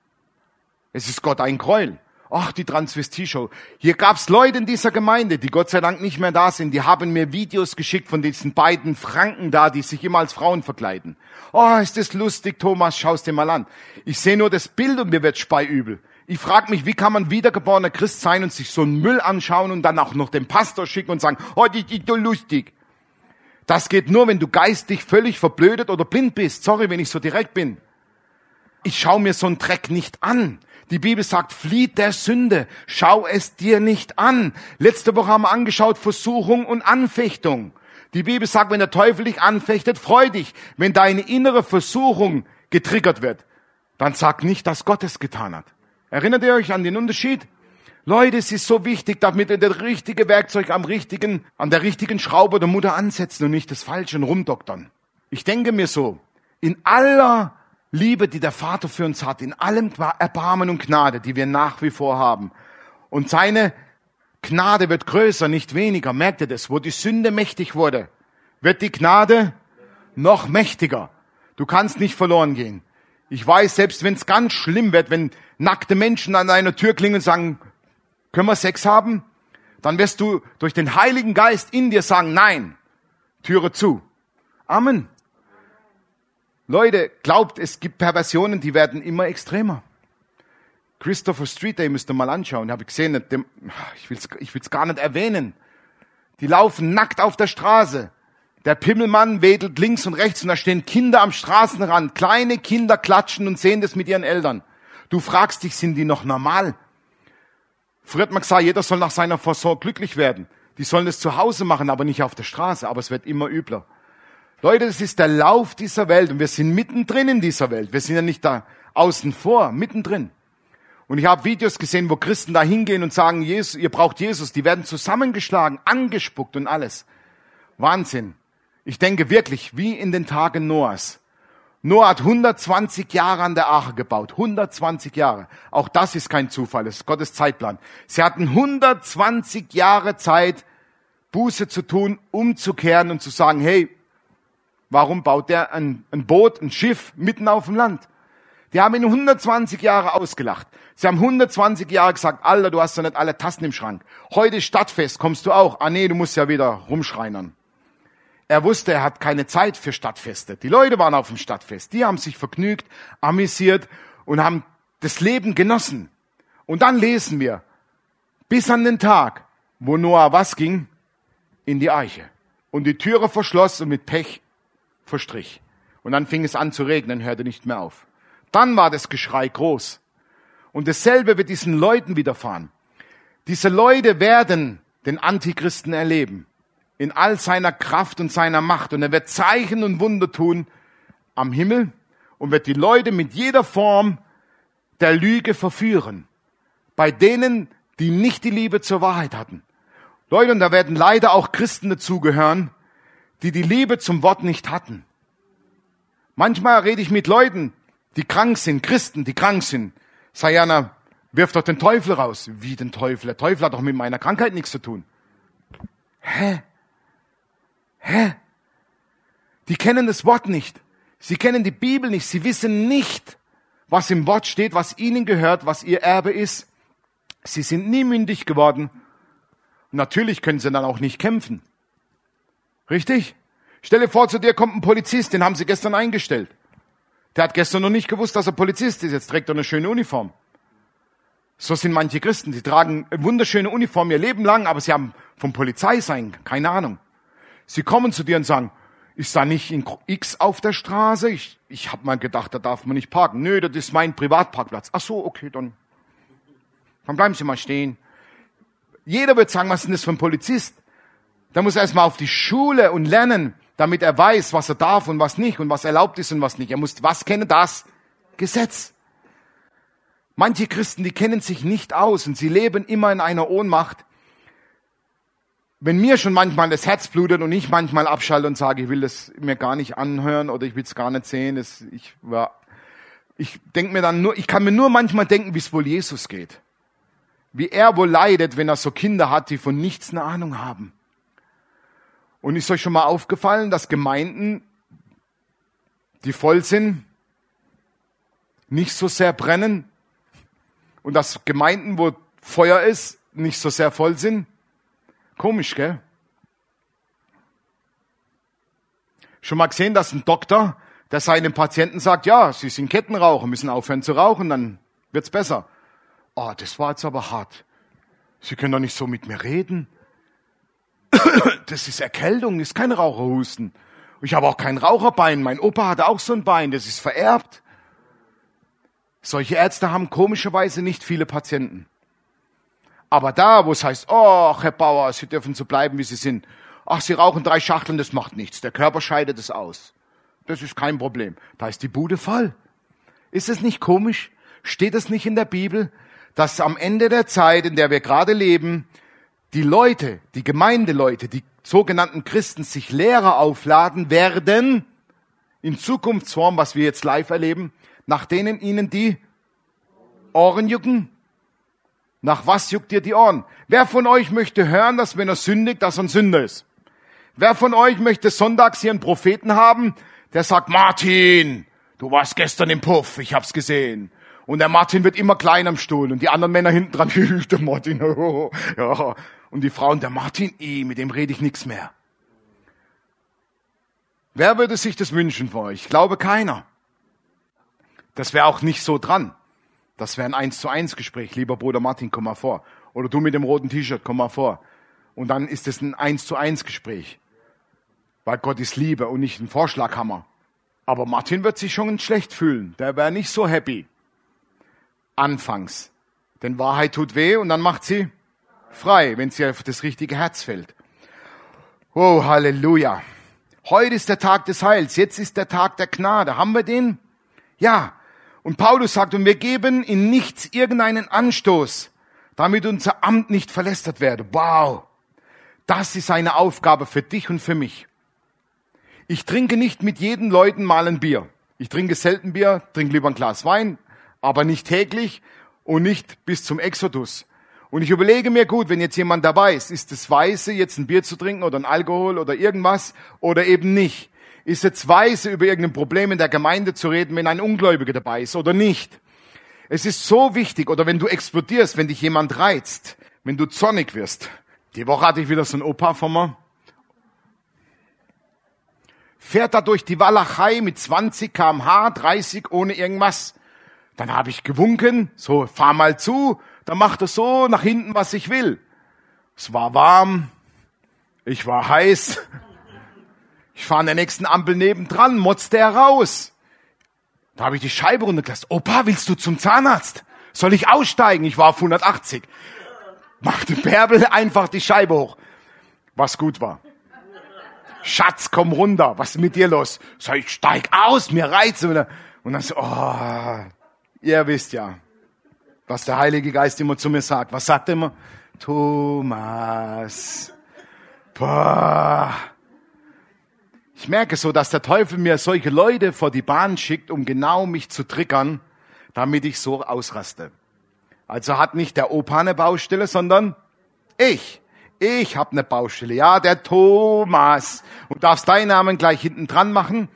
Es ist Gott ein Gräuel. Ach, die Transvestie-Show. Hier gab's Leute in dieser Gemeinde, die Gott sei Dank nicht mehr da sind. Die haben mir Videos geschickt von diesen beiden Franken da, die sich immer als Frauen verkleiden. Oh, ist das lustig, Thomas, schau's dir mal an. Ich sehe nur das Bild und mir wird speiübel. Ich frage mich, wie kann man wiedergeborener Christ sein und sich so einen Müll anschauen und dann auch noch dem Pastor schicken und sagen, oh, die ist so lustig. Das geht nur, wenn du geistig völlig verblödet oder blind bist. Sorry, wenn ich so direkt bin. Ich schaue mir so einen Dreck nicht an. Die Bibel sagt, flieht der Sünde. Schau es dir nicht an. Letzte Woche haben wir angeschaut, Versuchung und Anfechtung. Die Bibel sagt, wenn der Teufel dich anfechtet, freu dich. Wenn deine innere Versuchung getriggert wird, dann sag nicht, dass Gott es getan hat. Erinnert ihr euch an den Unterschied? Leute, es ist so wichtig, damit wir das richtige Werkzeug an der richtigen Schraube der Mutter ansetzen und nicht das Falsche und rumdoktern. Ich denke mir so, in aller Liebe, die der Vater für uns hat, in allem Erbarmen und Gnade, die wir nach wie vor haben. Und seine Gnade wird größer, nicht weniger. Merkt ihr das? Wo die Sünde mächtig wurde, wird die Gnade noch mächtiger. Du kannst nicht verloren gehen. Ich weiß, selbst wenn es ganz schlimm wird, wenn nackte Menschen an deiner Tür klingeln und sagen, können wir Sex haben? Dann wirst du durch den Heiligen Geist in dir sagen, nein, Türe zu. Amen. Leute, glaubt, es gibt Perversionen, die werden immer extremer. Christopher Street Day müsst ihr mal anschauen. Habe ich gesehen, ich will's gar nicht erwähnen. Die laufen nackt auf der Straße. Der Pimmelmann wedelt links und rechts und da stehen Kinder am Straßenrand. Kleine Kinder klatschen und sehen das mit ihren Eltern. Du fragst dich, sind die noch normal? Früher hat man gesagt, jeder soll nach seiner Fasson glücklich werden. Die sollen es zu Hause machen, aber nicht auf der Straße. Aber es wird immer übler. Leute, das ist der Lauf dieser Welt und wir sind mittendrin in dieser Welt. Wir sind ja nicht da außen vor, mittendrin. Und ich habe Videos gesehen, wo Christen da hingehen und sagen, Jesus, ihr braucht Jesus. Die werden zusammengeschlagen, angespuckt und alles. Wahnsinn. Ich denke wirklich, wie in den Tagen Noahs. Noah hat 120 Jahre an der Arche gebaut. 120 Jahre. Auch das ist kein Zufall, das ist Gottes Zeitplan. Sie hatten 120 Jahre Zeit, Buße zu tun, umzukehren und zu sagen, hey, warum baut der ein Boot, ein Schiff mitten auf dem Land? Die haben ihn 120 Jahre ausgelacht. Sie haben 120 Jahre gesagt, Alter, du hast ja nicht alle Tassen im Schrank. Heute ist Stadtfest, kommst du auch? Ah nee, du musst ja wieder rumschreinern. Er wusste, er hat keine Zeit für Stadtfeste. Die Leute waren auf dem Stadtfest. Die haben sich vergnügt, amüsiert und haben das Leben genossen. Und dann lesen wir, bis an den Tag, wo Noah was ging? In die Arche. Und die Türe verschloss und mit Pech verstrich. Und dann fing es an zu regnen, hörte nicht mehr auf. Dann war das Geschrei groß. Und dasselbe wird diesen Leuten widerfahren. Diese Leute werden den Antichristen erleben. In all seiner Kraft und seiner Macht. Und er wird Zeichen und Wunder tun am Himmel und wird die Leute mit jeder Form der Lüge verführen. Bei denen, die nicht die Liebe zur Wahrheit hatten. Leute, und da werden leider auch Christen dazugehören, die die Liebe zum Wort nicht hatten. Manchmal rede ich mit Leuten, die krank sind, Christen, die krank sind. Sag Jana, wirf doch den Teufel raus. Wie den Teufel? Der Teufel hat doch mit meiner Krankheit nichts zu tun. Hä? Die kennen das Wort nicht. Sie kennen die Bibel nicht. Sie wissen nicht, was im Wort steht, was ihnen gehört, was ihr Erbe ist. Sie sind nie mündig geworden. Und natürlich können sie dann auch nicht kämpfen. Richtig? Stell dir vor, zu dir kommt ein Polizist, den haben sie gestern eingestellt. Der hat gestern noch nicht gewusst, dass er Polizist ist. Jetzt trägt er eine schöne Uniform. So sind manche Christen. Die tragen eine wunderschöne Uniform ihr Leben lang, aber sie haben vom Polizeisein keine Ahnung. Sie kommen zu dir und sagen, ist da nicht ein X auf der Straße? Ich habe mal gedacht, da darf man nicht parken. Nö, das ist mein Privatparkplatz. Ach so, okay, dann bleiben Sie mal stehen. Jeder wird sagen, was ist denn das für ein Polizist? Der muss erstmal auf die Schule und lernen, damit er weiß, was er darf und was nicht und was erlaubt ist und was nicht. Er muss was kennen? Das Gesetz. Manche Christen, die kennen sich nicht aus und sie leben immer in einer Ohnmacht. Wenn mir schon manchmal das Herz blutet und ich manchmal abschalte und sage, ich will das mir gar nicht anhören oder ich will es gar nicht sehen, ich denke mir dann nur, ich kann mir nur manchmal denken, wie es wohl Jesus geht. Wie er wohl leidet, wenn er so Kinder hat, die von nichts eine Ahnung haben. Und ist euch schon mal aufgefallen, dass Gemeinden, die voll sind, nicht so sehr brennen? Und dass Gemeinden, wo Feuer ist, nicht so sehr voll sind? Komisch, gell? Schon mal gesehen, dass ein Doktor, der seinem Patienten sagt, ja, Sie sind Kettenraucher, müssen aufhören zu rauchen, dann wird's besser. Oh, das war jetzt aber hart. Sie können doch nicht so mit mir reden. Das ist Erkältung, das ist kein Raucherhusten. Ich habe auch kein Raucherbein. Mein Opa hatte auch so ein Bein, das ist vererbt. Solche Ärzte haben komischerweise nicht viele Patienten. Aber da, wo es heißt, oh, Herr Bauer, Sie dürfen so bleiben, wie Sie sind. Ach, Sie rauchen 3 Schachteln, das macht nichts. Der Körper scheidet es aus. Das ist kein Problem. Da ist die Bude voll. Ist es nicht komisch? Steht es nicht in der Bibel, dass am Ende der Zeit, in der wir gerade leben, die Leute, die Gemeindeleute, die sogenannten Christen sich leerer aufladen werden, in Zukunftsform, was wir jetzt live erleben, nach denen ihnen die Ohren jucken? Nach was juckt ihr die Ohren? Wer von euch möchte hören, dass wenn er sündigt, dass er ein Sünder ist? Wer von euch möchte sonntags hier einen Propheten haben, der sagt, Martin, du warst gestern im Puff, ich hab's gesehen. Und der Martin wird immer klein am Stuhl und die anderen Männer hinten dran, der Martin, ja. Und die Frauen, der Martin, mit dem rede ich nichts mehr. Wer würde sich das wünschen von euch? Ich glaube keiner. Das wäre auch nicht so dran. Das wäre ein 1:1 Gespräch. Lieber Bruder Martin, komm mal vor. Oder du mit dem roten T-Shirt, komm mal vor. Und dann ist es ein 1:1 Gespräch. Weil Gott ist Liebe und nicht ein Vorschlaghammer. Aber Martin wird sich schon schlecht fühlen. Der wäre nicht so happy. Anfangs. Denn Wahrheit tut weh und dann macht sie frei, wenn sie auf das richtige Herz fällt. Oh, Halleluja. Heute ist der Tag des Heils. Jetzt ist der Tag der Gnade. Haben wir den? Ja. Und Paulus sagt, und wir geben in nichts irgendeinen Anstoß, damit unser Amt nicht verlästert werde. Wow. Das ist eine Aufgabe für dich und für mich. Ich trinke nicht mit jedem Leuten mal ein Bier. Ich trinke selten Bier, trinke lieber ein Glas Wein, aber nicht täglich und nicht bis zum Exodus. Und ich überlege mir gut, wenn jetzt jemand dabei ist es weise, jetzt ein Bier zu trinken oder ein Alkohol oder irgendwas oder eben nicht? Ist es weise, über irgendein Problem in der Gemeinde zu reden, wenn ein Ungläubiger dabei ist oder nicht? Es ist so wichtig, oder wenn du explodierst, wenn dich jemand reizt, wenn du zornig wirst. Die Woche hatte ich wieder so einen Opa von mir. Fährt da durch die Walachei mit 20 km/h, 30 ohne irgendwas. Dann habe ich gewunken, so fahr mal zu. dann macht er so nach hinten, was ich will. Es war warm, ich war heiß. Ich fahre an der nächsten Ampel nebendran, motzte er raus. Da habe ich die Scheibe runtergelassen. Opa, willst du zum Zahnarzt? Soll ich aussteigen? Ich war auf 180. Machte Bärbel einfach die Scheibe hoch. Was gut war. Schatz, komm runter. Was ist mit dir los? Sag ich, steig aus, mir reizt. Und dann so, ihr wisst ja, was der Heilige Geist immer zu mir sagt. Was sagt er immer? Thomas. Boah. Ich merke so, dass der Teufel mir solche Leute vor die Bahn schickt, um genau mich zu triggern, damit ich so ausraste. Also hat nicht der Opa eine Baustelle, sondern ich. Ich habe eine Baustelle. Ja, der Thomas. Und darfst deinen Namen gleich hinten dran machen.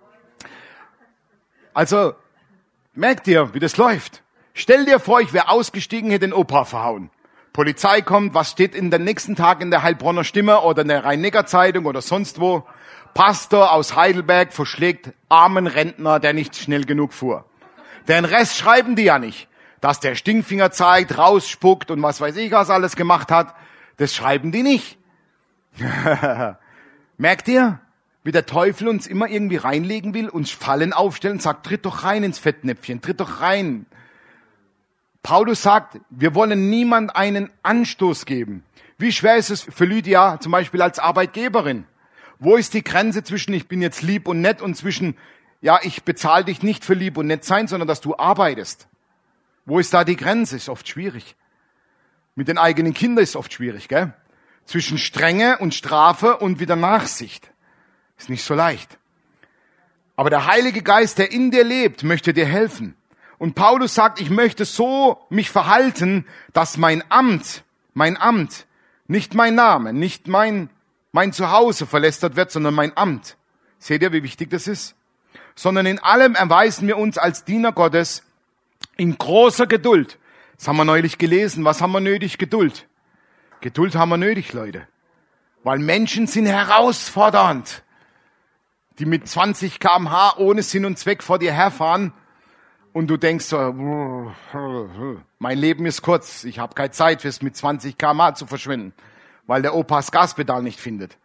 Also, merkt ihr, wie das läuft? Stell dir vor, ich wäre ausgestiegen, hätte den Opa verhauen. Polizei kommt, was steht in den nächsten Tag in der Heilbronner Stimme oder in der Rhein-Neckar-Zeitung oder sonst wo? Pastor aus Heidelberg verschlägt armen Rentner, der nicht schnell genug fuhr. Den Rest schreiben die ja nicht. Dass der Stinkfinger zeigt, rausspuckt und was weiß ich, was alles gemacht hat, das schreiben die nicht. Merkt ihr, wie der Teufel uns immer irgendwie reinlegen will, uns Fallen aufstellen und sagt, tritt doch rein ins Fettnäpfchen, tritt doch rein. Paulus sagt, wir wollen niemand einen Anstoß geben. Wie schwer ist es für Lydia zum Beispiel als Arbeitgeberin? Wo ist die Grenze zwischen ich bin jetzt lieb und nett und zwischen, ja, ich bezahle dich nicht für lieb und nett sein, sondern dass du arbeitest? Wo ist da die Grenze? Ist oft schwierig. Mit den eigenen Kindern ist oft schwierig, gell? Zwischen Strenge und Strafe und wieder Nachsicht. Ist nicht so leicht. Aber der Heilige Geist, der in dir lebt, möchte dir helfen. Und Paulus sagt, ich möchte so mich verhalten, dass mein Amt, nicht mein Name, nicht mein Zuhause verlästert wird, sondern mein Amt. Seht ihr, wie wichtig das ist? Sondern in allem erweisen wir uns als Diener Gottes in großer Geduld. Das haben wir neulich gelesen. Was haben wir nötig? Geduld. Geduld haben wir nötig, Leute. Weil Menschen sind herausfordernd, die mit 20 km/h ohne Sinn und Zweck vor dir herfahren und du denkst so, mein Leben ist kurz, ich habe keine Zeit fürs mit 20 km/h zu verschwinden, weil der Opa das Gaspedal nicht findet.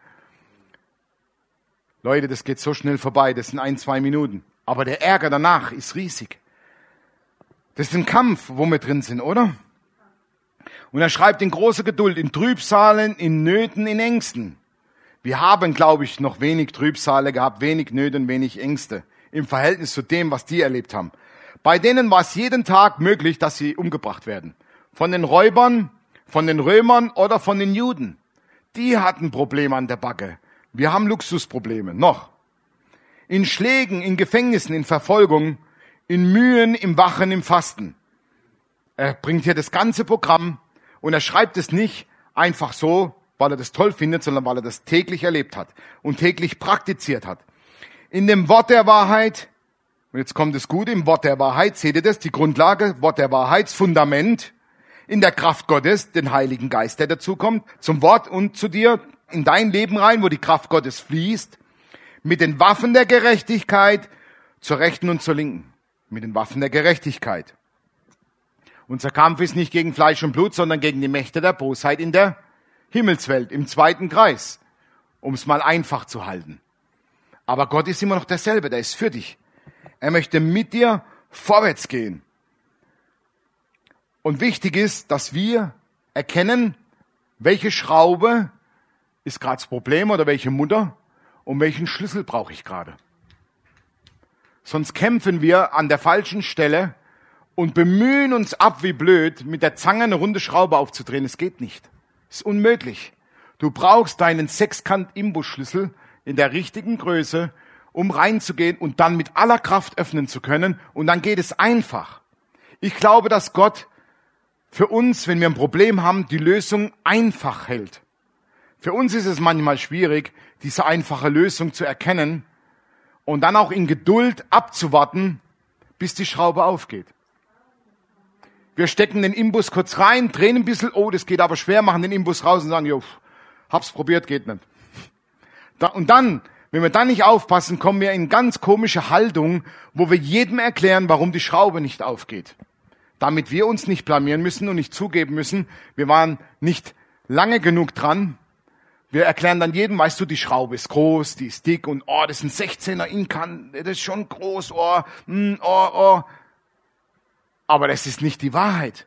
Leute, das geht so schnell vorbei, das sind 1-2 Minuten. Aber der Ärger danach ist riesig. Das ist ein Kampf, wo wir drin sind, oder? Und er schreibt in großer Geduld, in Trübsalen, in Nöten, in Ängsten. Wir haben, glaube ich, noch wenig Trübsale gehabt, wenig Nöte und wenig Ängste im Verhältnis zu dem, was die erlebt haben. Bei denen war es jeden Tag möglich, dass sie umgebracht werden. Von den Räubern, von den Römern oder von den Juden. Die hatten Probleme an der Backe. Wir haben Luxusprobleme, noch. In Schlägen, in Gefängnissen, in Verfolgung, in Mühen, im Wachen, im Fasten. Er bringt hier das ganze Programm und er schreibt es nicht einfach so, weil er das toll findet, sondern weil er das täglich erlebt hat und täglich praktiziert hat. In dem Wort der Wahrheit, und jetzt kommt das Gute, im Wort der Wahrheit, seht ihr das, die Grundlage, Wort der Wahrheit, das Fundament, in der Kraft Gottes, den Heiligen Geist, der dazukommt, zum Wort und zu dir, in dein Leben rein, wo die Kraft Gottes fließt, mit den Waffen der Gerechtigkeit, zur Rechten und zur Linken. Mit den Waffen der Gerechtigkeit. Unser Kampf ist nicht gegen Fleisch und Blut, sondern gegen die Mächte der Bosheit in der Himmelswelt, im zweiten Kreis, um es mal einfach zu halten. Aber Gott ist immer noch derselbe, der ist für dich. Er möchte mit dir vorwärts gehen. Und wichtig ist, dass wir erkennen, welche Schraube ist gerade das Problem oder welche Mutter und welchen Schlüssel brauche ich gerade. Sonst kämpfen wir an der falschen Stelle und bemühen uns ab wie blöd, mit der Zange eine runde Schraube aufzudrehen. Es geht nicht. Es ist unmöglich. Du brauchst deinen Sechskant-Imbusschlüssel in der richtigen Größe, um reinzugehen und dann mit aller Kraft öffnen zu können. Und dann geht es einfach. Ich glaube, dass Gott für uns, wenn wir ein Problem haben, die Lösung einfach hält. Für uns ist es manchmal schwierig, diese einfache Lösung zu erkennen und dann auch in Geduld abzuwarten, bis die Schraube aufgeht. Wir stecken den Imbus kurz rein, drehen ein bisschen, oh, das geht aber schwer, machen den Imbus raus und sagen, jo, hab's probiert, geht nicht. Und dann, wenn wir dann nicht aufpassen, kommen wir in ganz komische Haltung, wo wir jedem erklären, warum die Schraube nicht aufgeht. damit wir uns nicht blamieren müssen und nicht zugeben müssen, wir waren nicht lange genug dran. Wir erklären dann jedem, weißt du, die Schraube ist groß, die ist dick und das ist ein 16er Inkan, das ist schon groß, Aber das ist nicht die Wahrheit.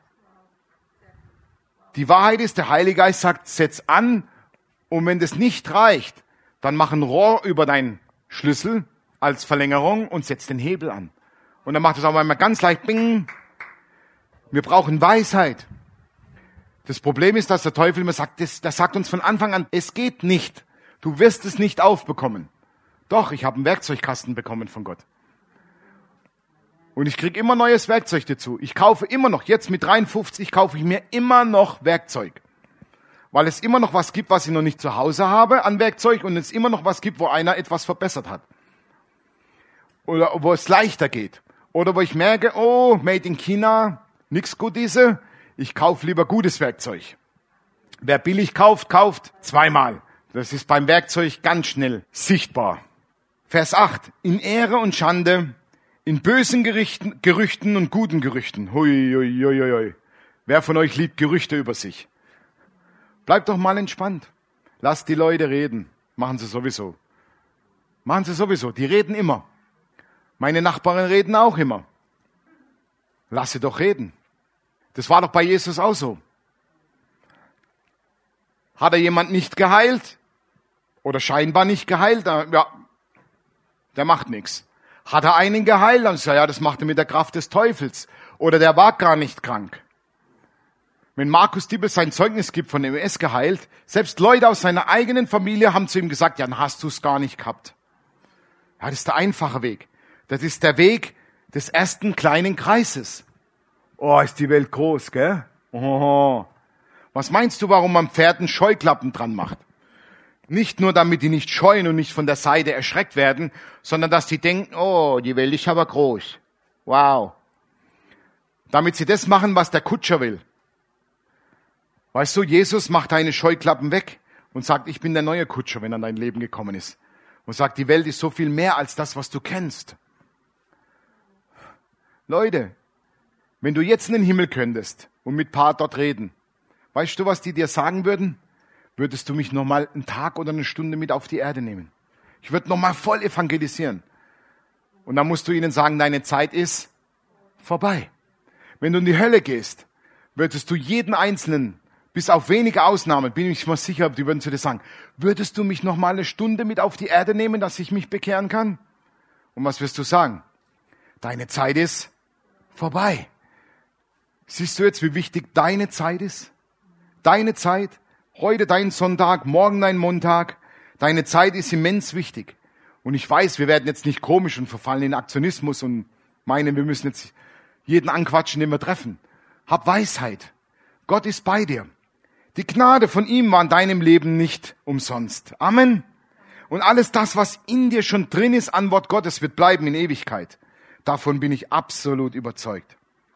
Die Wahrheit ist, der Heilige Geist sagt, setz an und wenn das nicht reicht, dann mach ein Rohr über deinen Schlüssel als Verlängerung und setz den Hebel an. Und dann macht es auch einmal ganz leicht, bing. Wir brauchen Weisheit. Das Problem ist, dass der Teufel immer sagt, der sagt uns von Anfang an, es geht nicht. Du wirst es nicht aufbekommen. Doch, ich habe einen Werkzeugkasten bekommen von Gott. Und ich kriege immer neues Werkzeug dazu. Ich kaufe immer noch, jetzt mit 53 kaufe ich mir immer noch Werkzeug. Weil es immer noch was gibt, was ich noch nicht zu Hause habe an Werkzeug und es immer noch was gibt, wo einer etwas verbessert hat. Oder wo es leichter geht. Oder wo ich merke, made in China, nix gut diese. Ich kaufe lieber gutes Werkzeug. Wer billig kauft, kauft zweimal. Das ist beim Werkzeug ganz schnell sichtbar. Vers 8. In Ehre und Schande, in bösen Gerüchten und guten Gerüchten. Hui, hui, hui, hui. Wer von euch liebt Gerüchte über sich? Bleibt doch mal entspannt. Lasst die Leute reden. Machen sie sowieso. Machen sie sowieso. Die reden immer. Meine Nachbarn reden auch immer. Lass sie doch reden. Das war doch bei Jesus auch so. Hat er jemand nicht geheilt? Oder scheinbar nicht geheilt? Ja, der macht nichts. Hat er einen geheilt? Dann sagt er, ja, das macht er mit der Kraft des Teufels. Oder der war gar nicht krank. Wenn Markus Dibbel sein Zeugnis gibt von MS geheilt, selbst Leute aus seiner eigenen Familie haben zu ihm gesagt, ja, dann hast du es gar nicht gehabt. Ja, das ist der einfache Weg. Das ist der Weg des ersten kleinen Kreises. Ist die Welt groß, gell? Was meinst du, warum man Pferden Scheuklappen dran macht? Nicht nur, damit die nicht scheuen und nicht von der Seite erschreckt werden, sondern dass die denken, die Welt ist aber groß. Wow. Damit sie das machen, was der Kutscher will. Weißt du, Jesus macht deine Scheuklappen weg und sagt, ich bin der neue Kutscher, wenn er in dein Leben gekommen ist. Und sagt, die Welt ist so viel mehr als das, was du kennst. Leute, wenn du jetzt in den Himmel könntest und mit Paar dort reden, weißt du, was die dir sagen würden? Würdest du mich nochmal einen Tag oder eine Stunde mit auf die Erde nehmen? Ich würde nochmal voll evangelisieren. Und dann musst du ihnen sagen, deine Zeit ist vorbei. Wenn du in die Hölle gehst, würdest du jeden Einzelnen, bis auf wenige Ausnahmen, bin ich mir sicher, die würden zu dir sagen, würdest du mich nochmal eine Stunde mit auf die Erde nehmen, dass ich mich bekehren kann? Und was wirst du sagen? Deine Zeit ist vorbei. Siehst du jetzt, wie wichtig deine Zeit ist? Deine Zeit, heute dein Sonntag, morgen dein Montag. Deine Zeit ist immens wichtig. Und ich weiß, wir werden jetzt nicht komisch und verfallen in Aktionismus und meinen, wir müssen jetzt jeden anquatschen, den wir treffen. Hab Weisheit. Gott ist bei dir. Die Gnade von ihm war in deinem Leben nicht umsonst. Amen. Und alles das, was in dir schon drin ist an Wort Gottes, wird bleiben in Ewigkeit. Davon bin ich absolut überzeugt.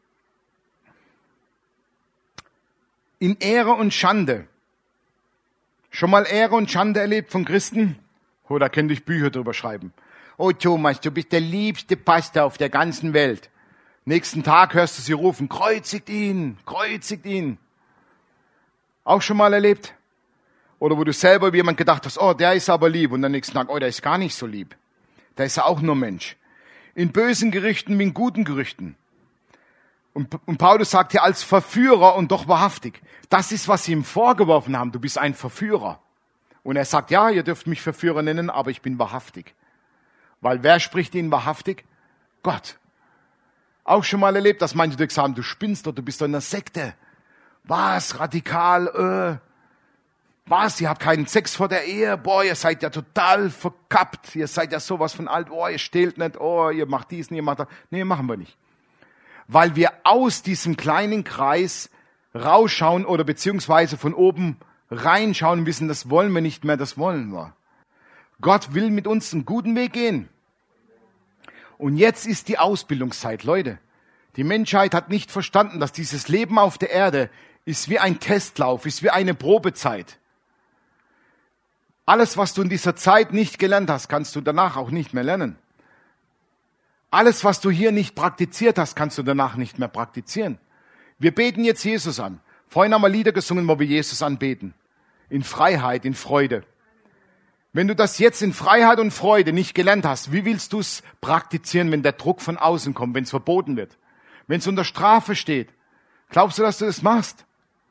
In Ehre und Schande. Schon mal Ehre und Schande erlebt von Christen? Da könnte ich Bücher drüber schreiben. Thomas, du bist der liebste Pastor auf der ganzen Welt. Nächsten Tag hörst du sie rufen, kreuzigt ihn, kreuzigt ihn. Auch schon mal erlebt? Oder wo du selber wie jemand gedacht hast, der ist aber lieb. Und am nächsten Tag, der ist gar nicht so lieb. Der ist ja auch nur Mensch. In bösen Gerüchten wie in guten Gerüchten. Und Paulus sagt hier als Verführer und doch wahrhaftig. Das ist, was sie ihm vorgeworfen haben. Du bist ein Verführer. Und er sagt, ja, ihr dürft mich Verführer nennen, aber ich bin wahrhaftig. Weil wer spricht ihnen wahrhaftig? Gott. Auch schon mal erlebt, dass manche gesagt haben, du spinnst doch, du bist doch in einer Sekte. Was? Radikal? Was? Ihr habt keinen Sex vor der Ehe? Ihr seid ja total verkappt. Ihr seid ja sowas von alt. Ihr stehlt nicht. Ihr macht diesen, ihr macht das. Nee, machen wir nicht. Weil wir aus diesem kleinen Kreis rausschauen oder beziehungsweise von oben reinschauen und wissen, das wollen wir nicht mehr, das wollen wir. Gott will mit uns einen guten Weg gehen. Und jetzt ist die Ausbildungszeit, Leute. Die Menschheit hat nicht verstanden, dass dieses Leben auf der Erde ist wie ein Testlauf, ist wie eine Probezeit. Alles, was du in dieser Zeit nicht gelernt hast, kannst du danach auch nicht mehr lernen. Alles, was du hier nicht praktiziert hast, kannst du danach nicht mehr praktizieren. Wir beten jetzt Jesus an. Vorhin haben wir Lieder gesungen, wo wir Jesus anbeten. In Freiheit, in Freude. Wenn du das jetzt in Freiheit und Freude nicht gelernt hast, wie willst du es praktizieren, wenn der Druck von außen kommt, wenn es verboten wird? Wenn es unter Strafe steht? Glaubst du, dass du das machst?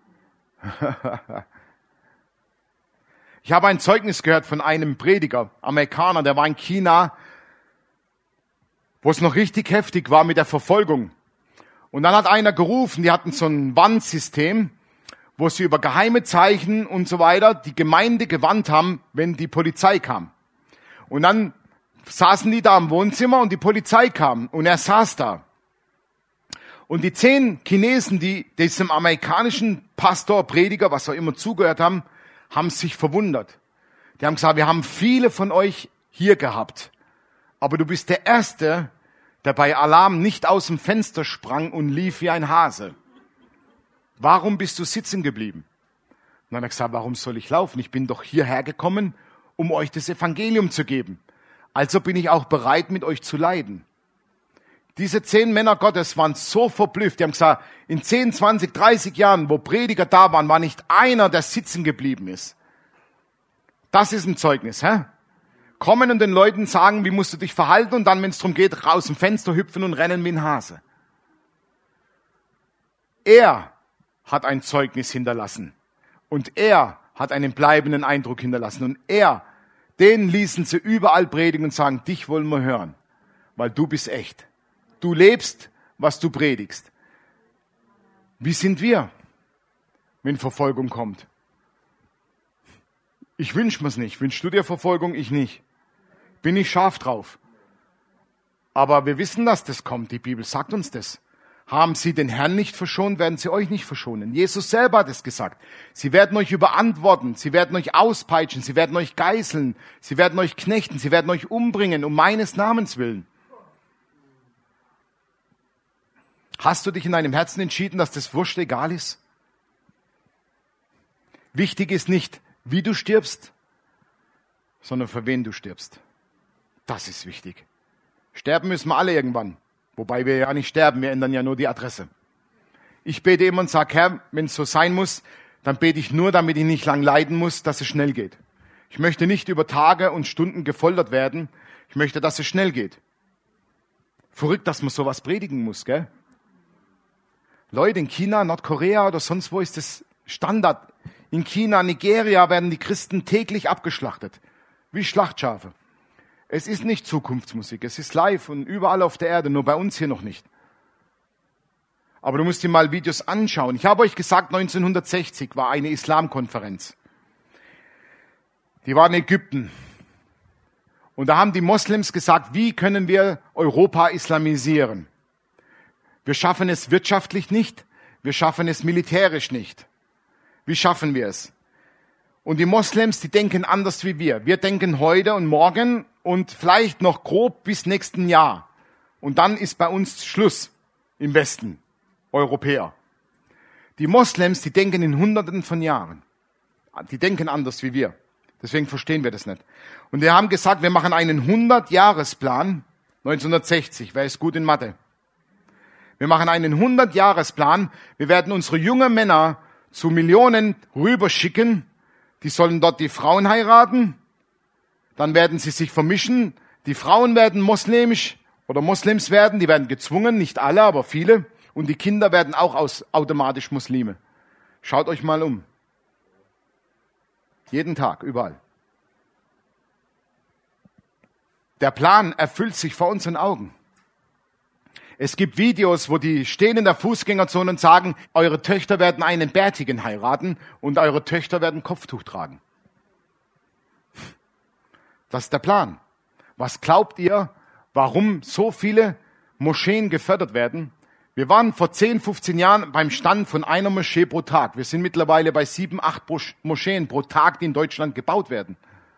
Ich habe ein Zeugnis gehört von einem Prediger, Amerikaner, der war in China, wo es noch richtig heftig war mit der Verfolgung. Und dann hat einer gerufen, die hatten so ein Warnsystem, wo sie über geheime Zeichen und so weiter die Gemeinde gewarnt haben, wenn die Polizei kam. Und dann saßen die da im Wohnzimmer und die Polizei kam und er saß da. Und die 10 Chinesen, die diesem amerikanischen Pastor, Prediger, was auch immer zugehört haben, haben sich verwundert. Die haben gesagt, wir haben viele von euch hier gehabt, aber du bist der Erste, der bei Alarm nicht aus dem Fenster sprang und lief wie ein Hase. Warum bist du sitzen geblieben? Und dann hat er gesagt, warum soll ich laufen? Ich bin doch hierher gekommen, um euch das Evangelium zu geben. Also bin ich auch bereit, mit euch zu leiden. Diese 10 Männer Gottes waren so verblüfft. Die haben gesagt, in 10, 20, 30 Jahren, wo Prediger da waren, war nicht einer, der sitzen geblieben ist. Das ist ein Zeugnis, hä? Kommen und den Leuten sagen, wie musst du dich verhalten und dann, wenn es darum geht, raus dem Fenster hüpfen und rennen wie ein Hase. Er hat ein Zeugnis hinterlassen und er hat einen bleibenden Eindruck hinterlassen und den ließen sie überall predigen und sagen, dich wollen wir hören, weil du bist echt. Du lebst, was du predigst. Wie sind wir, wenn Verfolgung kommt? Ich wünsche mir's nicht. Wünschst du dir Verfolgung? Ich nicht. Bin ich scharf drauf. Aber wir wissen, dass das kommt. Die Bibel sagt uns das. Haben sie den Herrn nicht verschont, werden sie euch nicht verschonen. Jesus selber hat es gesagt. Sie werden euch überantworten. Sie werden euch auspeitschen. Sie werden euch geißeln. Sie werden euch knechten. Sie werden euch umbringen, um meines Namens willen. Hast du dich in deinem Herzen entschieden, dass das wurscht egal ist? Wichtig ist nicht, wie du stirbst, sondern für wen du stirbst. Das ist wichtig. Sterben müssen wir alle irgendwann. Wobei wir ja nicht sterben, wir ändern ja nur die Adresse. Ich bete immer und sage, Herr, wenn es so sein muss, dann bete ich nur, damit ich nicht lang leiden muss, dass es schnell geht. Ich möchte nicht über Tage und Stunden gefoltert werden. Ich möchte, dass es schnell geht. Verrückt, dass man sowas predigen muss, gell? Leute, in China, Nordkorea oder sonst wo ist das Standard. In China, Nigeria werden die Christen täglich abgeschlachtet. Wie Schlachtschafe. Es ist nicht Zukunftsmusik, es ist live und überall auf der Erde, nur bei uns hier noch nicht. Aber du musst dir mal Videos anschauen. Ich habe euch gesagt, 1960 war eine Islamkonferenz. Die war in Ägypten. Und da haben die Moslems gesagt, wie können wir Europa islamisieren? Wir schaffen es wirtschaftlich nicht, wir schaffen es militärisch nicht. Wie schaffen wir es? Und die Moslems, die denken anders wie wir. Wir denken heute und morgen und vielleicht noch grob bis nächsten Jahr. Und dann ist bei uns Schluss im Westen, Europäer. Die Moslems, die denken in Hunderten von Jahren. Die denken anders wie wir. Deswegen verstehen wir das nicht. Und die haben gesagt, wir machen einen 100-Jahresplan, 1960, wer ist gut in Mathe? Wir machen einen 100-Jahresplan. Wir werden unsere jungen Männer zu Millionen rüberschicken. Die sollen dort die Frauen heiraten. Dann werden sie sich vermischen. Die Frauen werden moslemisch oder Moslems werden. Die werden gezwungen, nicht alle, aber viele. Und die Kinder werden auch automatisch Muslime. Schaut euch mal um. Jeden Tag, überall. Der Plan erfüllt sich vor unseren Augen. Es gibt Videos, wo die stehen in der Fußgängerzone und sagen, eure Töchter werden einen Bärtigen heiraten und eure Töchter werden Kopftuch tragen. Das ist der Plan. Was glaubt ihr, warum so viele Moscheen gefördert werden? Wir waren vor 10, 15 Jahren beim Stand von einer Moschee pro Tag. Wir sind mittlerweile bei 7, 8 Moscheen pro Tag, die in Deutschland gebaut werden.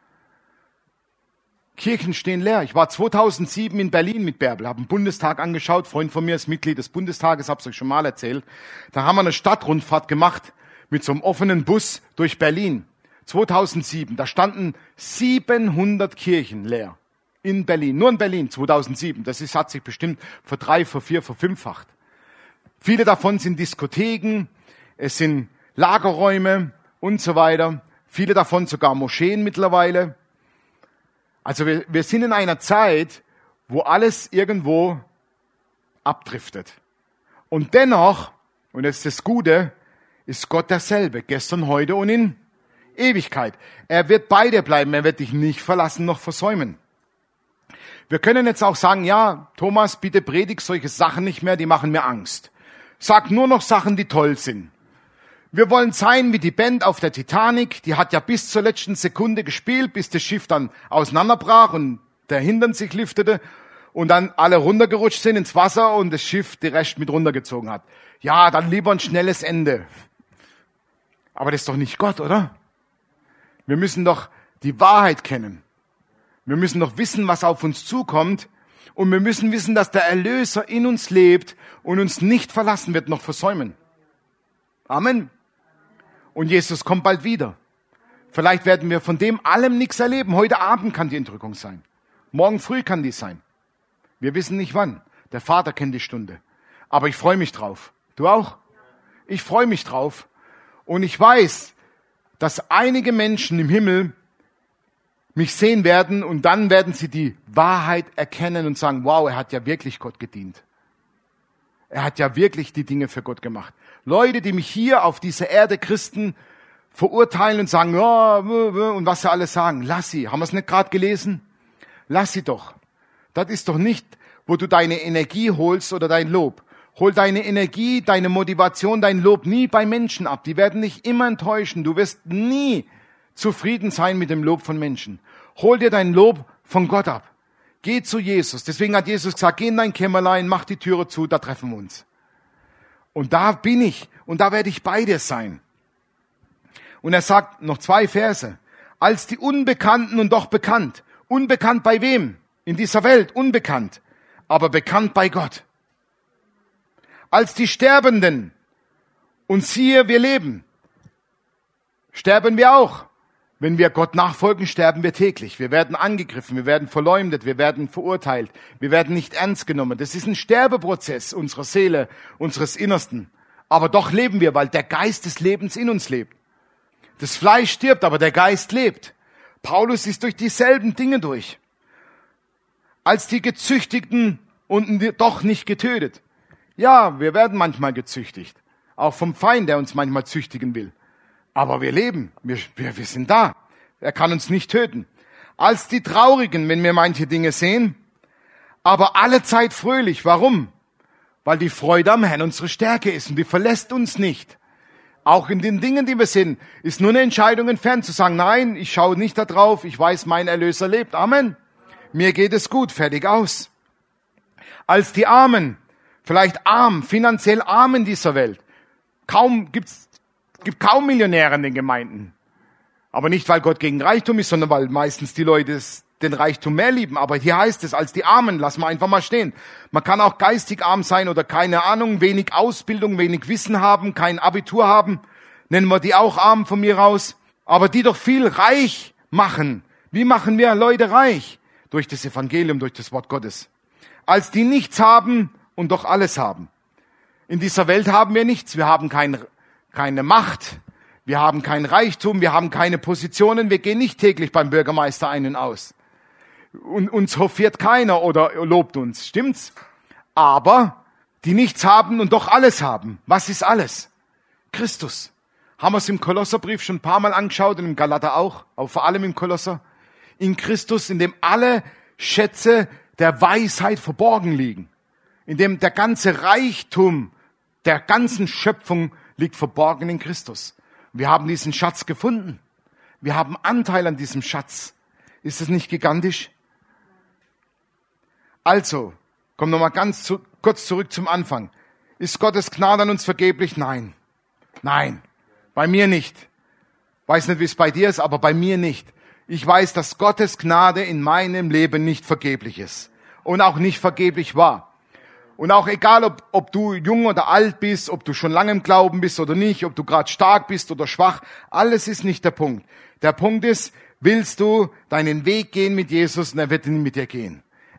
Kirchen stehen leer. Ich war 2007 in Berlin mit Bärbel, habe einen Bundestag angeschaut. Freund von mir ist Mitglied des Bundestages, habe es euch schon mal erzählt. Da haben wir eine Stadtrundfahrt gemacht mit so einem offenen Bus durch Berlin. 2007, da standen 700 Kirchen leer in Berlin, nur in Berlin 2007. Das hat sich bestimmt vor 3, vor 4, vor 5-facht. Viele davon sind Diskotheken, es sind Lagerräume und so weiter. Viele davon sogar Moscheen mittlerweile. Also wir sind in einer Zeit, wo alles irgendwo abdriftet. Und dennoch, und das ist das Gute, ist Gott derselbe, gestern, heute und in Ewigkeit. Er wird bei dir bleiben, er wird dich nicht verlassen noch versäumen. Wir können jetzt auch sagen, ja, Thomas, bitte predig solche Sachen nicht mehr, die machen mir Angst. Sag nur noch Sachen, die toll sind. Wir wollen sein wie die Band auf der Titanic, die hat ja bis zur letzten Sekunde gespielt, bis das Schiff dann auseinanderbrach und der Hintern sich liftete und dann alle runtergerutscht sind ins Wasser und das Schiff die Rest mit runtergezogen hat. Ja, dann lieber ein schnelles Ende. Aber das ist doch nicht Gott, oder? Wir müssen doch die Wahrheit kennen. Wir müssen doch wissen, was auf uns zukommt. Und wir müssen wissen, dass der Erlöser in uns lebt und uns nicht verlassen wird, noch versäumen. Amen. Und Jesus kommt bald wieder. Vielleicht werden wir von dem allem nichts erleben. Heute Abend kann die Entrückung sein. Morgen früh kann die sein. Wir wissen nicht wann. Der Vater kennt die Stunde. Aber ich freue mich drauf. Du auch? Ich freue mich drauf. Und ich weiß, dass einige Menschen im Himmel mich sehen werden und dann werden sie die Wahrheit erkennen und sagen, wow, er hat ja wirklich Gott gedient. Er hat ja wirklich die Dinge für Gott gemacht. Leute, die mich hier auf dieser Erde Christen verurteilen und sagen, ja, und was sie alles sagen, lass sie. Haben wir es nicht gerade gelesen? Lass sie doch. Das ist doch nicht, wo du deine Energie holst oder dein Lob. Hol deine Energie, deine Motivation, dein Lob nie bei Menschen ab. Die werden dich immer enttäuschen. Du wirst nie zufrieden sein mit dem Lob von Menschen. Hol dir dein Lob von Gott ab. Geh zu Jesus. Deswegen hat Jesus gesagt, geh in dein Kämmerlein, mach die Türe zu, da treffen wir uns. Und da bin ich und da werde ich bei dir sein. Und er sagt noch 2 Verse. Als die Unbekannten und doch bekannt. Unbekannt bei wem? In dieser Welt unbekannt, aber bekannt bei Gott. Als die Sterbenden und siehe, wir leben. Sterben wir auch. Wenn wir Gott nachfolgen, sterben wir täglich. Wir werden angegriffen, wir werden verleumdet, wir werden verurteilt, wir werden nicht ernst genommen. Das ist ein Sterbeprozess unserer Seele, unseres Innersten. Aber doch leben wir, weil der Geist des Lebens in uns lebt. Das Fleisch stirbt, aber der Geist lebt. Paulus ist durch dieselben Dinge durch. Als die Gezüchtigten und doch nicht getötet. Ja, wir werden manchmal gezüchtigt. Auch vom Feind, der uns manchmal züchtigen will. Aber wir leben, wir sind da. Er kann uns nicht töten. Als die Traurigen, wenn wir manche Dinge sehen, aber allezeit fröhlich. Warum? Weil die Freude am Herrn unsere Stärke ist und die verlässt uns nicht. Auch in den Dingen, die wir sehen, ist nur eine Entscheidung entfernt zu sagen, nein, ich schaue nicht da drauf, ich weiß, mein Erlöser lebt. Amen. Mir geht es gut, fertig aus. Als die Armen, vielleicht arm, finanziell arm in dieser Welt. Gibt kaum Millionäre in den Gemeinden. Aber nicht, weil Gott gegen Reichtum ist, sondern weil meistens die Leute den Reichtum mehr lieben. Aber hier heißt es, als die Armen, lassen wir einfach mal stehen. Man kann auch geistig arm sein oder keine Ahnung, wenig Ausbildung, wenig Wissen haben, kein Abitur haben. Nennen wir die auch arm von mir aus. Aber die doch viel reich machen. Wie machen wir Leute reich? Durch das Evangelium, durch das Wort Gottes. Als die nichts haben und doch alles haben. In dieser Welt haben wir nichts. Wir haben keine Macht. Wir haben kein Reichtum. Wir haben keine Positionen. Wir gehen nicht täglich beim Bürgermeister ein und aus. Und uns hofiert keiner oder lobt uns. Stimmt's? Aber die nichts haben und doch alles haben. Was ist alles? Christus. Haben wir es im Kolosserbrief schon ein paar Mal angeschaut und im Galater auch. Aber vor allem im Kolosser. In Christus, in dem alle Schätze der Weisheit verborgen liegen. In dem der ganze Reichtum der ganzen Schöpfung liegt verborgen in Christus. Wir haben diesen Schatz gefunden. Wir haben Anteil an diesem Schatz. Ist das nicht gigantisch? Also, komm noch mal kurz zurück zum Anfang. Ist Gottes Gnade an uns vergeblich? Nein. Nein. Bei mir nicht. Weiß nicht, wie es bei dir ist, aber bei mir nicht. Ich weiß, dass Gottes Gnade in meinem Leben nicht vergeblich ist. Und auch nicht vergeblich war. Und auch egal, ob du jung oder alt bist, ob du schon lange im Glauben bist oder nicht, ob du gerade stark bist oder schwach, alles ist nicht der Punkt. Der Punkt ist, willst du deinen Weg gehen mit Jesus und er wird ihn mit dir gehen.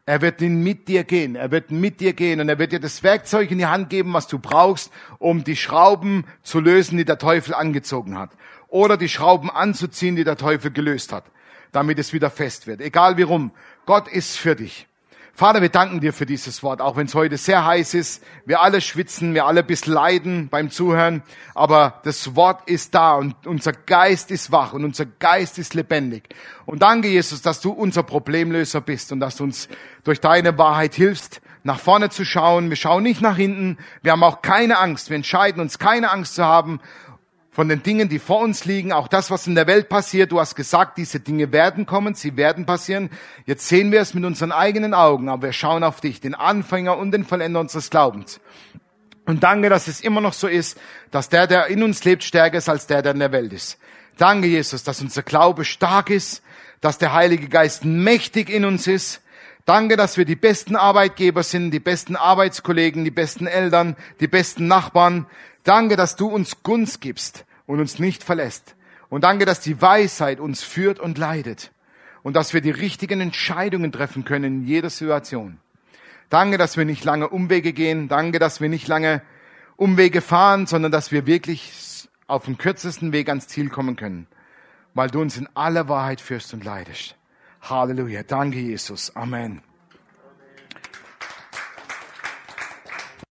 Er wird mit dir gehen. Er wird mit dir gehen und er wird dir das Werkzeug in die Hand geben, was du brauchst, um die Schrauben zu lösen, die der Teufel angezogen hat. Oder die Schrauben anzuziehen, die der Teufel gelöst hat, damit es wieder fest wird. Egal wie rum. Gott ist für dich. Vater, wir danken dir für dieses Wort, auch wenn es heute sehr heiß ist. Wir alle schwitzen, wir alle ein bisschen leiden beim Zuhören. Aber das Wort ist da und unser Geist ist wach und unser Geist ist lebendig. Und danke, Jesus, dass du unser Problemlöser bist und dass du uns durch deine Wahrheit hilfst, nach vorne zu schauen. Wir schauen nicht nach hinten. Wir haben auch keine Angst. Wir entscheiden uns, keine Angst zu haben von den Dingen, die vor uns liegen, auch das, was in der Welt passiert. Du hast gesagt, diese Dinge werden kommen, sie werden passieren. Jetzt sehen wir es mit unseren eigenen Augen, aber wir schauen auf dich, den Anfänger und den Vollender unseres Glaubens. Und danke, dass es immer noch so ist, dass der in uns lebt, stärker ist als der in der Welt ist. Danke, Jesus, dass unser Glaube stark ist, dass der Heilige Geist mächtig in uns ist. Danke, dass wir die besten Arbeitgeber sind, die besten Arbeitskollegen, die besten Eltern, die besten Nachbarn. Danke, dass du uns Gunst gibst und uns nicht verlässt. Und danke, dass die Weisheit uns führt und leitet. Und dass wir die richtigen Entscheidungen treffen können in jeder Situation. Danke, dass wir nicht lange Umwege gehen. Danke, dass wir nicht lange Umwege fahren, sondern dass wir wirklich auf dem kürzesten Weg ans Ziel kommen können. Weil du uns in aller Wahrheit führst und leitest. Halleluja. Danke, Jesus. Amen.